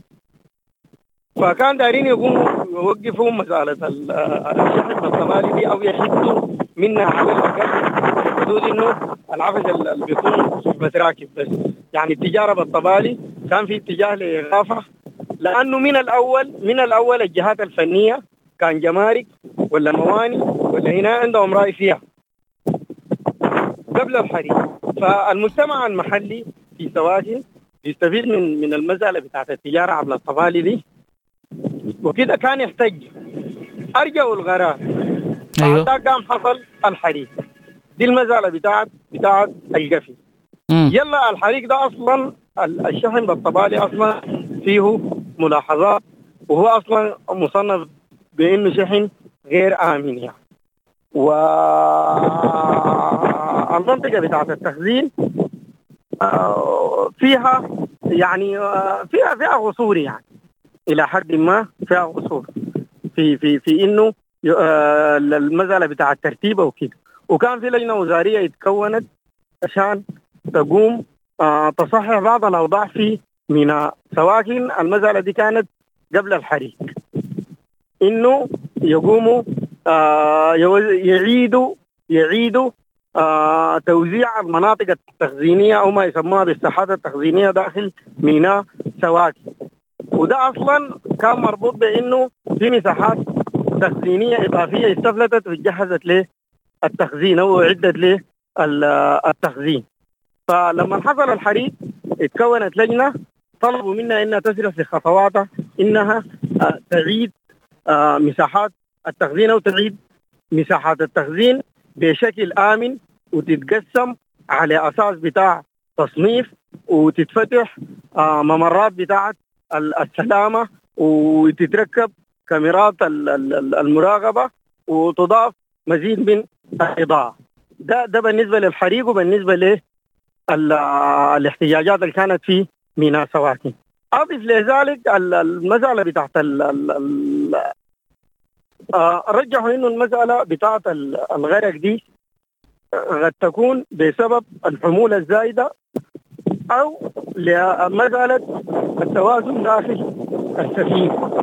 فكان دارين يقوموا يوقفوا مسألة الشحن بالطبالي دي أو يحدوا منها على الأقل حدود إنه العفش اللي بيكون صحبة راكب بس. يعني التجارة بالطبالي كان في اتجاه لإغافة، لأنه من الأول من الأول الجهات الفنية كان جمارك ولا مواني ولا هنا عندهم رأي فيها قبل الحريق. فالمجتمع المحلي في سواكن يستفيد من من المسألة بتاعت التجارة عبر الطبالي دي، وكده كان يحتاج أرجعوا القرار. أيوه. بعد قام حصل الحريق. دي المسألة بتاعت بتاعت القفل. يلا الحريق ده أصلا الشحن بالطبالي أصلا فيه ملاحظات، وهو أصلا مصنف بأنه شحن غير آمن يعني. والمنطقة بتاعت التخزين فيها يعني فيها فيها قصور يعني إلى حد ما فيها قصور في في في إنه المسألة بتاع الترتيب وكده. وكان في لجنة وزارية اتكونت عشان تقوم تصحح بعض الأوضاع في ميناء سواكن. المسألة دي كانت قبل الحريق، إنه يقوموا يعيدوا يعيدوا توزيع المناطق التخزينية أو ما يسموها بالساحات التخزينية داخل ميناء سواكن. وده أصلا كان مربوط بأنه في مساحات تخزينية إضافية استفلتت وجهزت له التخزين أو عدت له التخزين. فلما حصل الحريق اتكونت لجنة طلبوا منها إنها تسرع في خطواتها إنها تعيد مساحات التخزين أو تعيد مساحات التخزين بشكل آمن وتتقسم على أساس بتاع تصنيف، وتتفتح ممرات بتاعت السلامة، وتتركب كاميرات المراقبة، وتضاف مزيد من الإضاءة. ده ده بالنسبة للحريق وبالنسبة له الاحتجاجات اللي كانت في ميناء سواكن. أضف لذلك المسألة بتاعت رجحوا إنه المسألة بتاعت الغرق دي قد تكون بسبب الحمولة الزايدة أو لمسألة التوازن داخل السفينة.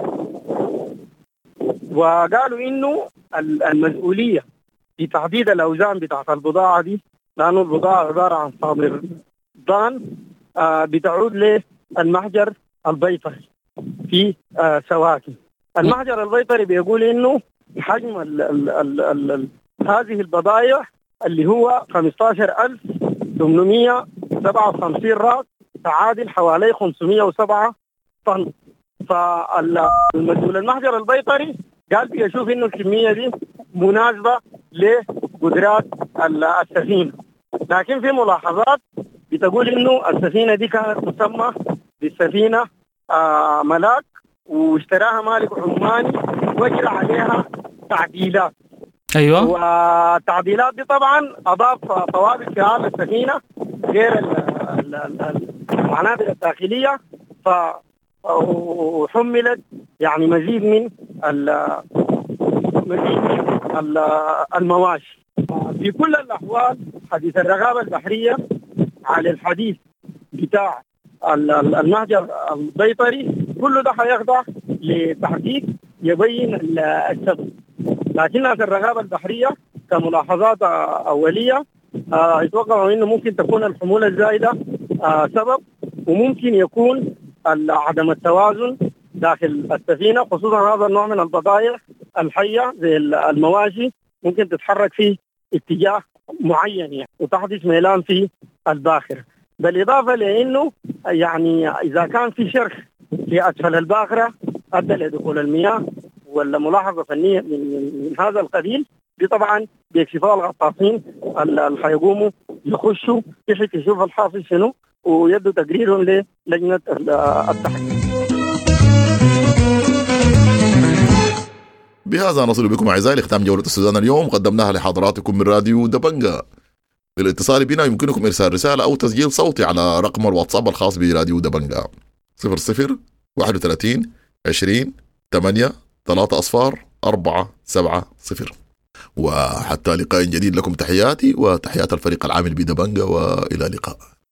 وقالوا إنه المسؤولية في تحديد الأوزان بتاعت البضاعة دي، لأنه البضاعة عبارة عن صامر ضان بتعود للمحجر البيطري في سواكن. المحجر البيطري بيقول إنه حجم ال ال ال ال ال هذه البضائع اللي هو خمسة عشر ألف وثمانمائة وسبعة وخمسين راس تعادل حوالي خمسمائة وسبعة طن. فالمسؤول المحجر البيطري قال بيشوف إنه الكمية دي مناسبة لقدرات السفينة، لكن في ملاحظات بتقول إنه السفينة دي كانت مسمى بالسفينة آه ملاك، واشتراها مالك عماني وجرى عليها تعديلات. أيوة. والتعديلات دي طبعا أضاف طوابق في هذا السفينة غير المنابر الداخلية، ف وحملت يعني مزيد من مدينة المواشي. في كل الأحوال حديث الرقابة البحرية على الحديث بتاع المهجر البيطري كله ده حيخضع لتحقيق يبين السبب، لكن الرقابة البحرية كملاحظات أولية يتوقع أنه ممكن تكون الحمولة الزائدة سبب، وممكن يكون عدم التوازن داخل السفينة، خصوصا هذا النوع من البضائع الحية زي المواشي ممكن تتحرك في اتجاه معين يعني وتحدث ميلان في الباخرة. بالإضافة لأنه يعني إذا كان في شرخ في أسفل الباخرة أدى لدخول المياه ولا ملاحظة فنية من, من هذا القبيل، دي طبعا بيكشفوها الغطاسين اللي حيقوموا يخشوا بحيث يشوف الحاصل شنو ويدوا تقريرهم للجنة التحقيق. بهذا نصل بكم أعزائي لختام جولة السودان اليوم، قدمناها لحضراتكم من راديو دبنجا. للاتصال بنا يمكنكم إرسال رسالة أو تسجيل صوتي على رقم الواتساب الخاص براديو دبنجا صفر صفر واحد وثلاثين عشرين ثمانية ثلاثة أصفار أربعة سبعة صفر. وحتى لقاء جديد لكم تحياتي وتحيات الفريق العامل بدبنجا، وإلى اللقاء.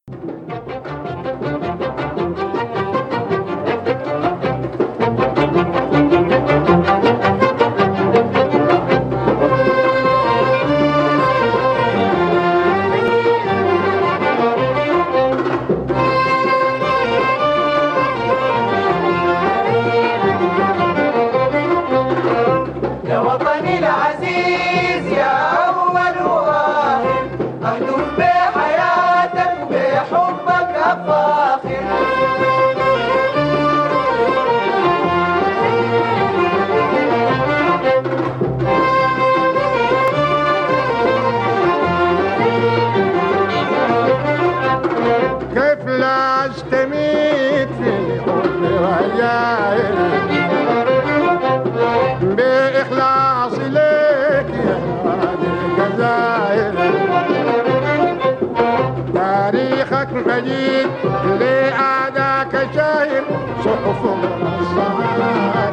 مجيد لأعداك شاهر صحف الصمات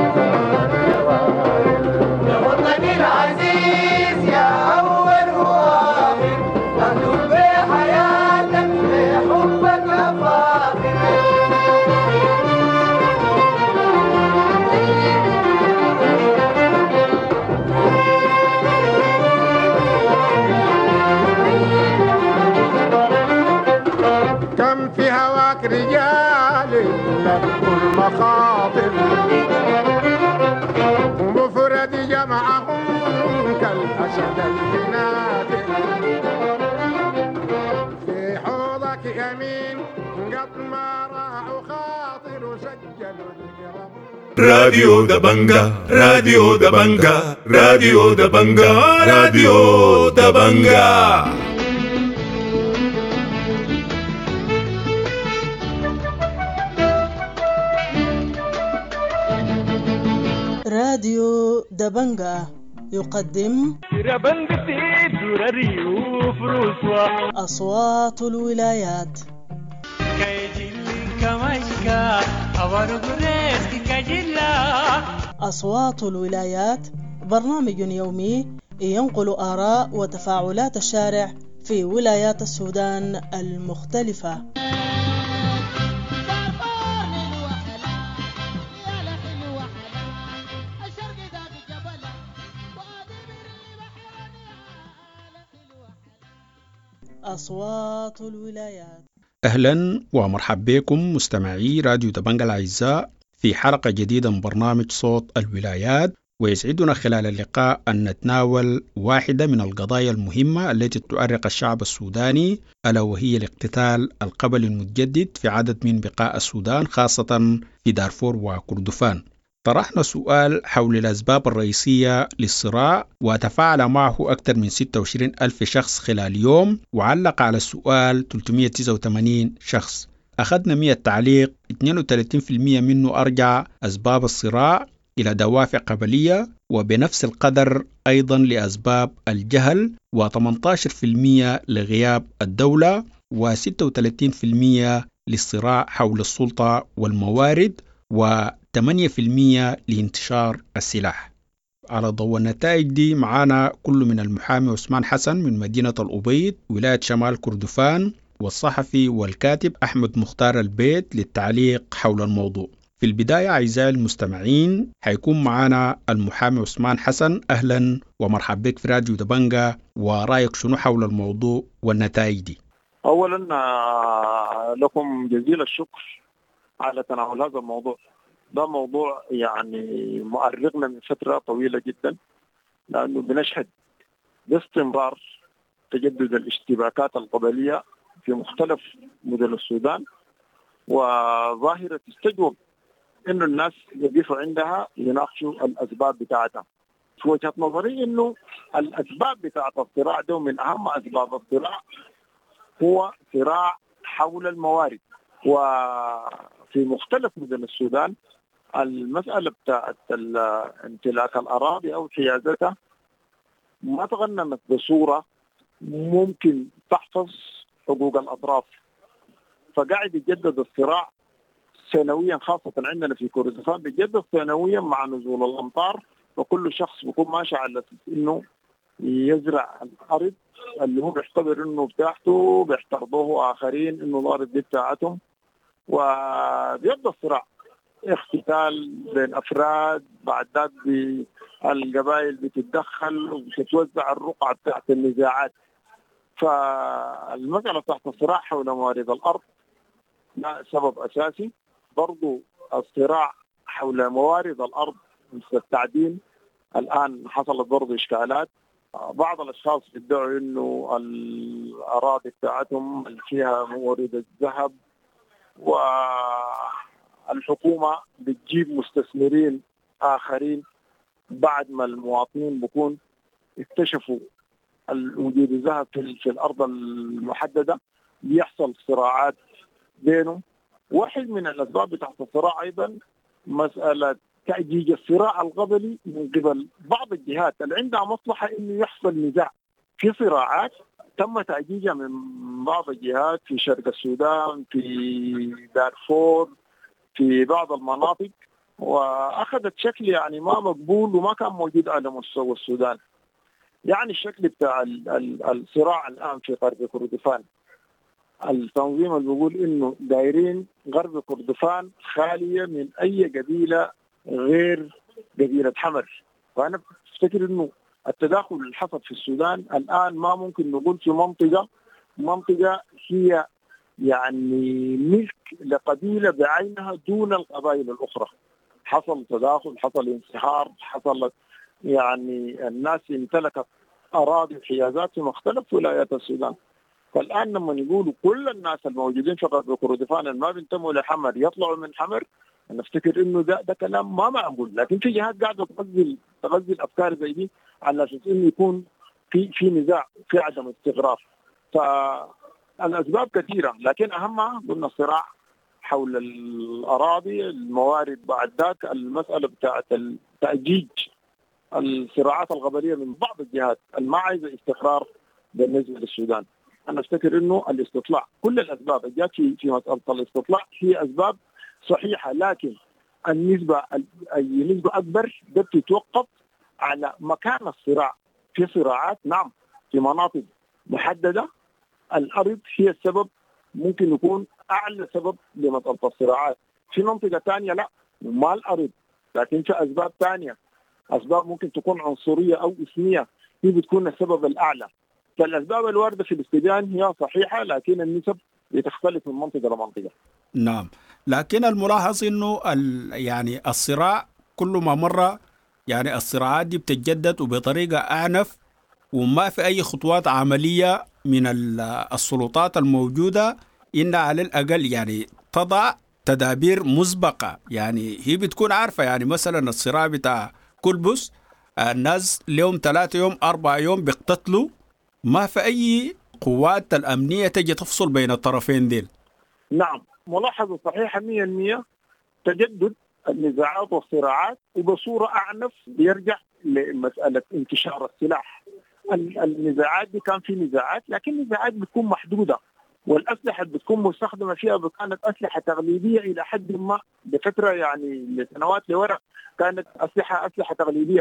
يا وطني العزيز يا أول وآخر أهل بحياتك بحبك أفاخر كم في هواك رجال لبوا المخاطر ومفرد جمعهم كالأسد البنادر في حوضك يمين قد ما راعوا خاطر سجلوا الكرم. راديو دبنجا راديو دبنجا راديو دبنجا راديو دبنجا. راديو دبنجا يقدم أصوات الولايات. أصوات الولايات برنامج يومي ينقل آراء وتفاعلات الشارع في ولايات السودان المختلفة. أصوات الولايات. أهلا ومرحبا بكم مستمعي راديو دبنجا الأعزاء في حلقة جديدة من برنامج صوت الولايات، ويسعدنا خلال اللقاء أن نتناول واحدة من القضايا المهمة التي تؤرق الشعب السوداني، ألا وهي الاقتتال القبلي المتجدد في عدد من بقاع السودان خاصة في دارفور وكردفان. طرحنا سؤال حول الأسباب الرئيسية للصراع، وتفاعل معه أكثر من ستة وعشرين ألف شخص خلال يوم، وعلق على السؤال ثلاثمئة وتسعة وثمانين شخص. أخذنا مئة تعليق، اثنين وثلاثين بالمئة منه أرجع أسباب الصراع إلى دوافع قبلية، وبنفس القدر أيضا لأسباب الجهل، وثمانية عشر بالمئة لغياب الدولة، وستة وثلاثين بالمئة للصراع حول السلطة والموارد، و ثمانية بالمئة لانتشار السلاح. على ضوء النتائج دي معانا كل من المحامي عثمان حسن من مدينة الأبيض ولاية شمال كردفان، والصحفي والكاتب أحمد مختار البيت للتعليق حول الموضوع. في البداية أعزائي المستمعين حيكون معنا المحامي عثمان حسن. أهلا ومرحبا بك في راديو دبنجة، ورأيك شنو حول الموضوع والنتائج دي؟ اولا لكم جزيل الشكر على تناول هذا الموضوع. ده موضوع يعني مؤرقنا من فتره طويله جدا، لانه بنشهد باستمرار تجدد الاشتباكات القبليه في مختلف مدن السودان، وظاهره تستجوب انه الناس يقفوا عندها يناقشوا الاسباب بتاعتها. في وجهه نظري انه الاسباب بتاعت الصراع ده من اهم اسباب الصراع هو صراع حول الموارد. وفي مختلف مدن السودان المسألة بتاعت امتلاك الأراضي أو حيازتها ما تغنمت بصورة ممكن تحفظ حقوق الأطراف، فقاعد يجدد الصراع سنويا، خاصة عندنا في كردفان بيجدد سنويا مع نزول الأمطار، وكل شخص بيكون ماشي على أساس إنه يزرع الأرض اللي هو بيعتبر إنه بتاعته، بيحترضوه آخرين إنه الأرض دي بتاعتهم، وبيبدأ الصراع اختتال بين أفراد. بعد ذلك القبائل بتتدخل وبتتوزع الرقعة بتاعت النزاعات. فالمسألة تحت الصراع حول موارد الأرض لا سبب أساسي. برضو الصراع حول موارد الأرض مثل التعدين الآن حصلت برضو إشكالات. بعض الأشخاص يدعوا إنه الأراضي بتاعتهم فيها موارد الذهب، والحكومة بتجيب مستثمرين آخرين بعد ما المواطنين بكون اكتشفوا وجود الذهب في الأرض المحددة، بيحصل صراعات بينهم. واحد من الأسباب بتاعت الصراع أيضا مسألة تأجيج الصراع القبلي من قبل بعض الجهات اللي عندها مصلحة إنه يحصل نزاع. في صراعات تم تأجيجها من بعض الجهات في شرق السودان، في دارفور، في بعض المناطق، وأخذت شكل يعني ما مقبول وما كان موجود على مستوى السودان. يعني الشكل بتاع الصراع الآن في غرب كردفان، التنظيم اللي بيقول إنه دايرين غرب كردفان خالية من أي قبيلة غير قبيلة حمر. فأنا أفتكر إنه التداخل اللي حصل في السودان الآن ما ممكن نقول في منطقة منطقة هي يعني ملك لقبيلة بعينها دون القبائل الأخرى. حصل تداخل، حصل انسحار، حصلت يعني الناس امتلكت أراضي وحيازات في مختلف ولايات السودان. فالآن لما يقولوا كل الناس الموجودين في غرب كردفان ما بينتموا لحمر يطلعوا من حمر، أنا أفتكر إنه ده ده كلام ما معقول. لكن في جهات قاعدة تغذي تغذي الأفكار زي دي على أساس إنه يكون في في نزاع، في عدم استقرار. فالأسباب كثيرة، لكن أهمها قلنا الصراع حول الأراضي، الموارد. بعد ذاك المسألة بتاعت التأجيج الصراعات القبلية من بعض الجهات اللي ما عايزة استقرار بالنسبة للسودان. أنا أفتكر إنه الاستطلاع، كل الأسباب اللي جات في في مسألة الاستطلاع هي أسباب صحيحة، لكن النسبة النسبة أكبر ده بتتوقف على مكان الصراع. في صراعات نعم في مناطق محددة الأرض هي السبب، ممكن يكون أعلى سبب لمسألة الصراعات. في منطقة ثانية لا، ما الأرض، لكن في أسباب ثانية، أسباب ممكن تكون عنصرية أو إثنية، هي بتكون السبب الأعلى. فالأسباب الواردة في الاستبيان هي صحيحة، لكن النسب بتختلف من منطقة لمنطقة. نعم، لكن الملاحظ إنه يعني الصراع كل ما مرة يعني الصراعات دي بتتجدد وبطريقة أعنف، وما في أي خطوات عملية من السلطات الموجودة إنها على الأقل يعني تضع تدابير مسبقة. يعني هي بتكون عارفة يعني مثلا الصراع بتاع كلبس الناس اليوم ثلاثة يوم أربعة يوم بيقتتلوا، ما في أي قوات الأمنية تجي تفصل بين الطرفين ديل. نعم، ملاحظة صحيحة مية المية. تجدد النزاعات والصراعات وبصورة أعنف بيرجع لمسألة انتشار السلاح. النزاعات دي كان في نزاعات، لكن النزاعات بتكون محدودة، والأسلحة بتكون مستخدمة فيها كانت أسلحة تقليدية إلى حد ما. بفترة يعني لسنوات لورا كانت أسلحة أسلحة تقليدية،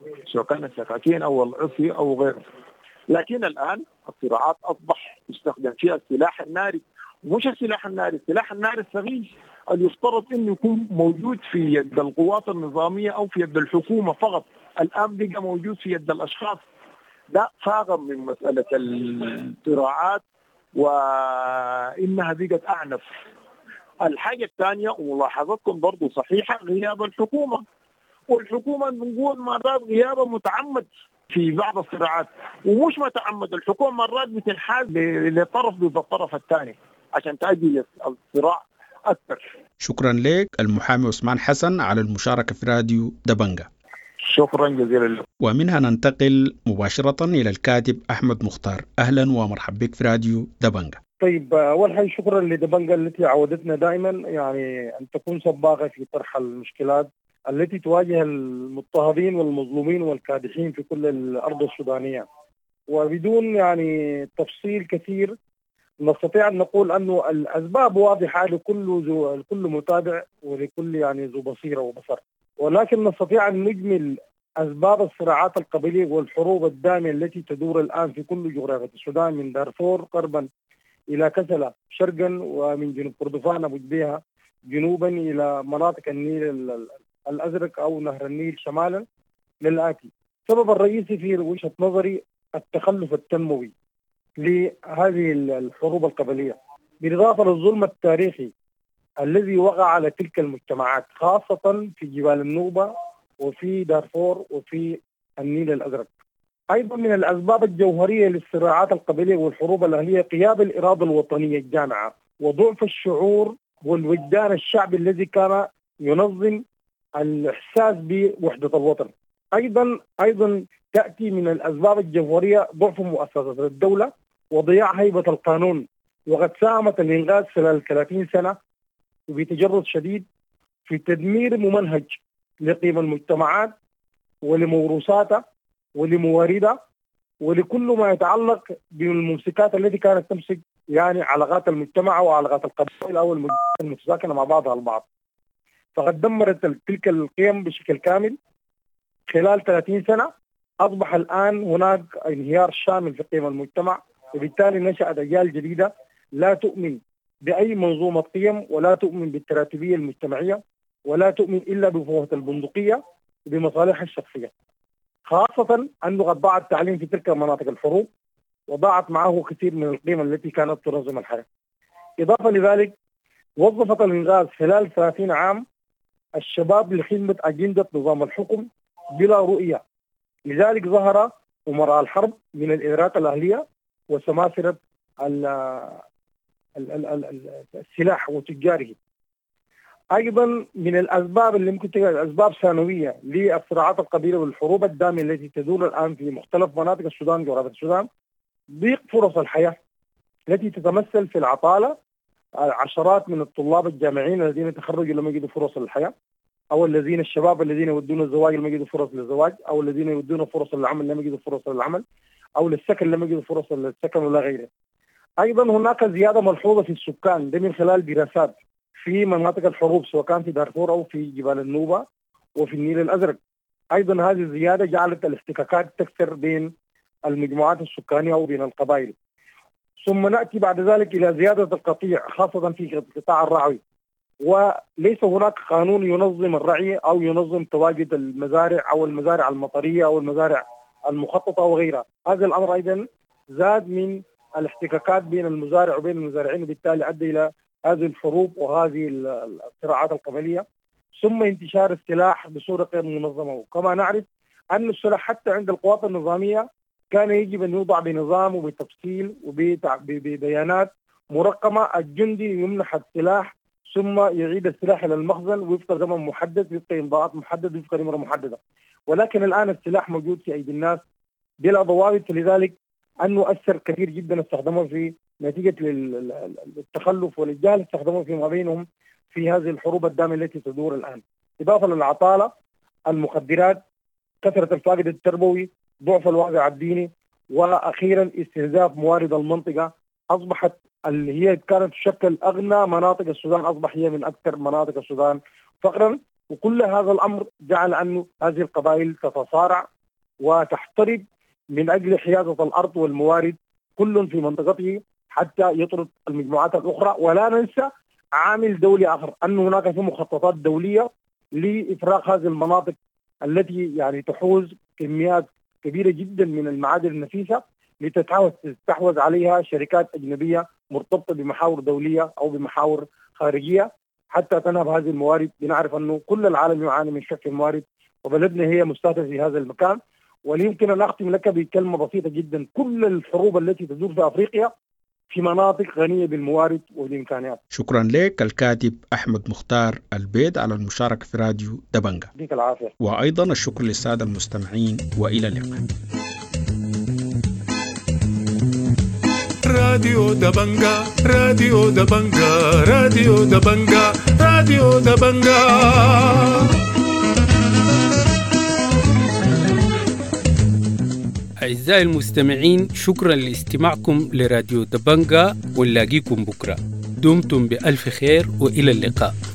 سواء كان السكاكين أو العصي أو غيره. لكن الآن الصراعات أصبح يستخدم فيها السلاح الناري، مش السلاح الناري، السلاح الناري الصغير اللي يفترض أنه يكون موجود في يد القوات النظامية أو في يد الحكومة فقط، الآن بقى موجود في يد الأشخاص. ده فاغم من مسألة الصراعات وإنها بقت أعنف. الحاجة الثانية وملاحظتكم برضو صحيحة، غياب الحكومة، والحكومة بنقول مرات غيابها متعمد في بعض الصراعات، ومش متعمد. الحكومة مرات بتنحاز لطرف ضد الطرف الثاني عشان تأجل الصراع أكثر. شكرا لك المحامي عثمان حسن على المشاركة في راديو دبنجة. شكرا جزيلا لك. ومنها ننتقل مباشرة إلى الكاتب أحمد مختار. أهلا ومرحبا بك في راديو دبنجة. طيب، أول حاجة شكرا لدبنجة التي عودتنا دائما يعني أن تكون سباقة في طرح المشكلات التي تواجه المضطهدين والمظلومين والكادحين في كل الأرض السودانية. وبدون يعني تفصيل كثير نستطيع أن نقول أنه الأسباب واضحة لكل ذو لكل متابع ولكل يعني ذو بصيرة وبصر، ولكن نستطيع أن نجمل أسباب الصراعات القبلية والحروب الدامية التي تدور الآن في كل جغرافيا السودان، من دارفور غربا إلى كسلة شرقا، ومن جنوب كردفان أبو جبيهة جنوبا إلى مناطق النيل الأزرق أو نهر النيل شمالا للآتي. السبب الرئيسي في وجهة نظري التخلف التنموي لهذه الحروب القبلية، بالإضافة للظلم التاريخي الذي وقع على تلك المجتمعات، خاصة في جبال النوبة وفي دارفور وفي النيل الأزرق. أيضا من الأسباب الجوهرية للصراعات القبلية والحروب الأهلية غياب الإرادة الوطنية الجامعة وضعف الشعور والوجدان الشعبي الذي كان ينظم الإحساس بوحدة الوطن. أيضا أيضا تأتي من الأسباب الجوهرية ضعف مؤسسات الدولة وضياع هيبة القانون، وقد ساهمت الإنغاز خلال ثلاثين سنة وبتجرد شديد في تدمير ممنهج لقيم المجتمعات ولموروثاتها ولمواردها ولكل ما يتعلق بالممسكات التي كانت تمسك يعني علاقات المجتمع وعلاقات القبائل أو المجتمعات المتساكنة مع بعضها البعض. فقد دمرت تلك القيم بشكل كامل خلال ثلاثين سنة. أصبح الآن هناك انهيار شامل في قيم المجتمع، وبالتالي نشأت أجيال جديدة لا تؤمن بأي منظومة قيم ولا تؤمن بالتراتبية المجتمعية ولا تؤمن إلا بفوهة البندقية وبمصالحها الشخصية، خاصة أنه قد ضاع التعليم في تلك المناطق الحروب وضاعت معه كثير من القيم التي كانت تنظم الحياة. إضافة لذلك وظفت الإنغاز خلال ثلاثين عام الشباب لخدمة أجندة نظام الحكم بلا رؤية، لذلك ظهر أمراء الحرب من الإدارات الأهلية وسماسرة السلاح وتجاره. أيضا من الأسباب اللي ممكن تكون أسباب ثانوية للصراعات القبيلة والحروب الدامية التي تدور الآن في مختلف مناطق السودان جغرافيا السودان ضيق فرص الحياة التي تتمثل في العطالة. عشرات من الطلاب الجامعيين الذين تخرجوا لم يجدوا فرص للحياة، أو الذين الشباب الذين يودون الزواج لم يجدوا فرص للزواج، أو الذين يودون فرص للعمل لم يجدوا فرص للعمل، أو للسكن لم يجدوا فرص للسكن ولا غيره. أيضا هناك زيادة ملحوظة في السكان، ده من خلال دراسات في مناطق الحروب سواء كان في دارفور أو في جبال النوبة وفي النيل الأزرق. أيضا هذه الزيادة جعلت الاحتكاكات تكثر بين المجموعات السكانية أو بين القبائل. ثم نأتي بعد ذلك إلى زيادة القطيع خاصة في القطاع الرعوي، وليس هناك قانون ينظم الرعي أو ينظم تواجد المزارع أو المزارع المطرية أو المزارع المخططة وغيرها. هذا الأمر أيضا زاد من الاحتكاكات بين المزارع وبين المزارعين، وبالتالي أدى إلى هذه الحروب وهذه الصراعات القبلية، ثم انتشار السلاح بصورة غير منظمة. وكما نعرف أن السلاح حتى عند القوات النظامية كان يجب أن يوضع بنظام وبتفصيل وببيانات مرقمة. الجندي يمنح السلاح ثم يعيد السلاح إلى المخزن وفق زمن محدد وفق إمضاءات محددة وفق نمرة محددة، ولكن الآن السلاح موجود في أيدي الناس بلا ضوابط، لذلك أنه أثر كثير جدا استخدمه في نتيجة للتخلف والجهل استخدمه فيما بينهم في هذه الحروب الدامية التي تدور الآن. إضافة للعطالة، المخدرات، كثرة الفاقد التربوي، ضعف الواقع الديني، وأخيرا استهداف موارد المنطقة. أصبحت اللي هي كانت تشكل أغنى مناطق السودان أصبح هي من أكثر مناطق السودان فقرا، وكل هذا الأمر جعل أنه هذه القبائل تتصارع وتحترب من أجل حيازة الأرض والموارد كل في منطقته حتى يطرد المجموعات الأخرى. ولا ننسى عامل دولي آخر، أن هناك في مخططات دولية لإفراغ هذه المناطق التي يعني تحوز كميات كبيرة جدا من المعادن النفيسة لتستحوذ عليها شركات أجنبية مرتبطة بمحاور دولية أو بمحاور خارجية حتى تنهب هذه الموارد. بنعرف أنه كل العالم يعاني من شح الموارد وبلدنا هي مستهدفة في هذا المكان. ويمكن أن أختم لك بكلمة بسيطة جدا، كل الحروب التي تدور في أفريقيا في مناطق غنية بالموارد والإمكانيات. شكرا لك الكاتب أحمد مختار البيد على المشاركة في راديو دبنجة. يديك العافية. وأيضا الشكر للسادة المستمعين وإلى اللقاء. راديو دبنجة راديو دبنجة راديو دبنجة راديو دبنجة. أعزائي المستمعين، شكرا لاستماعكم لراديو دبنجة، ونلاقيكم بكرة. دمتم بألف خير وإلى اللقاء.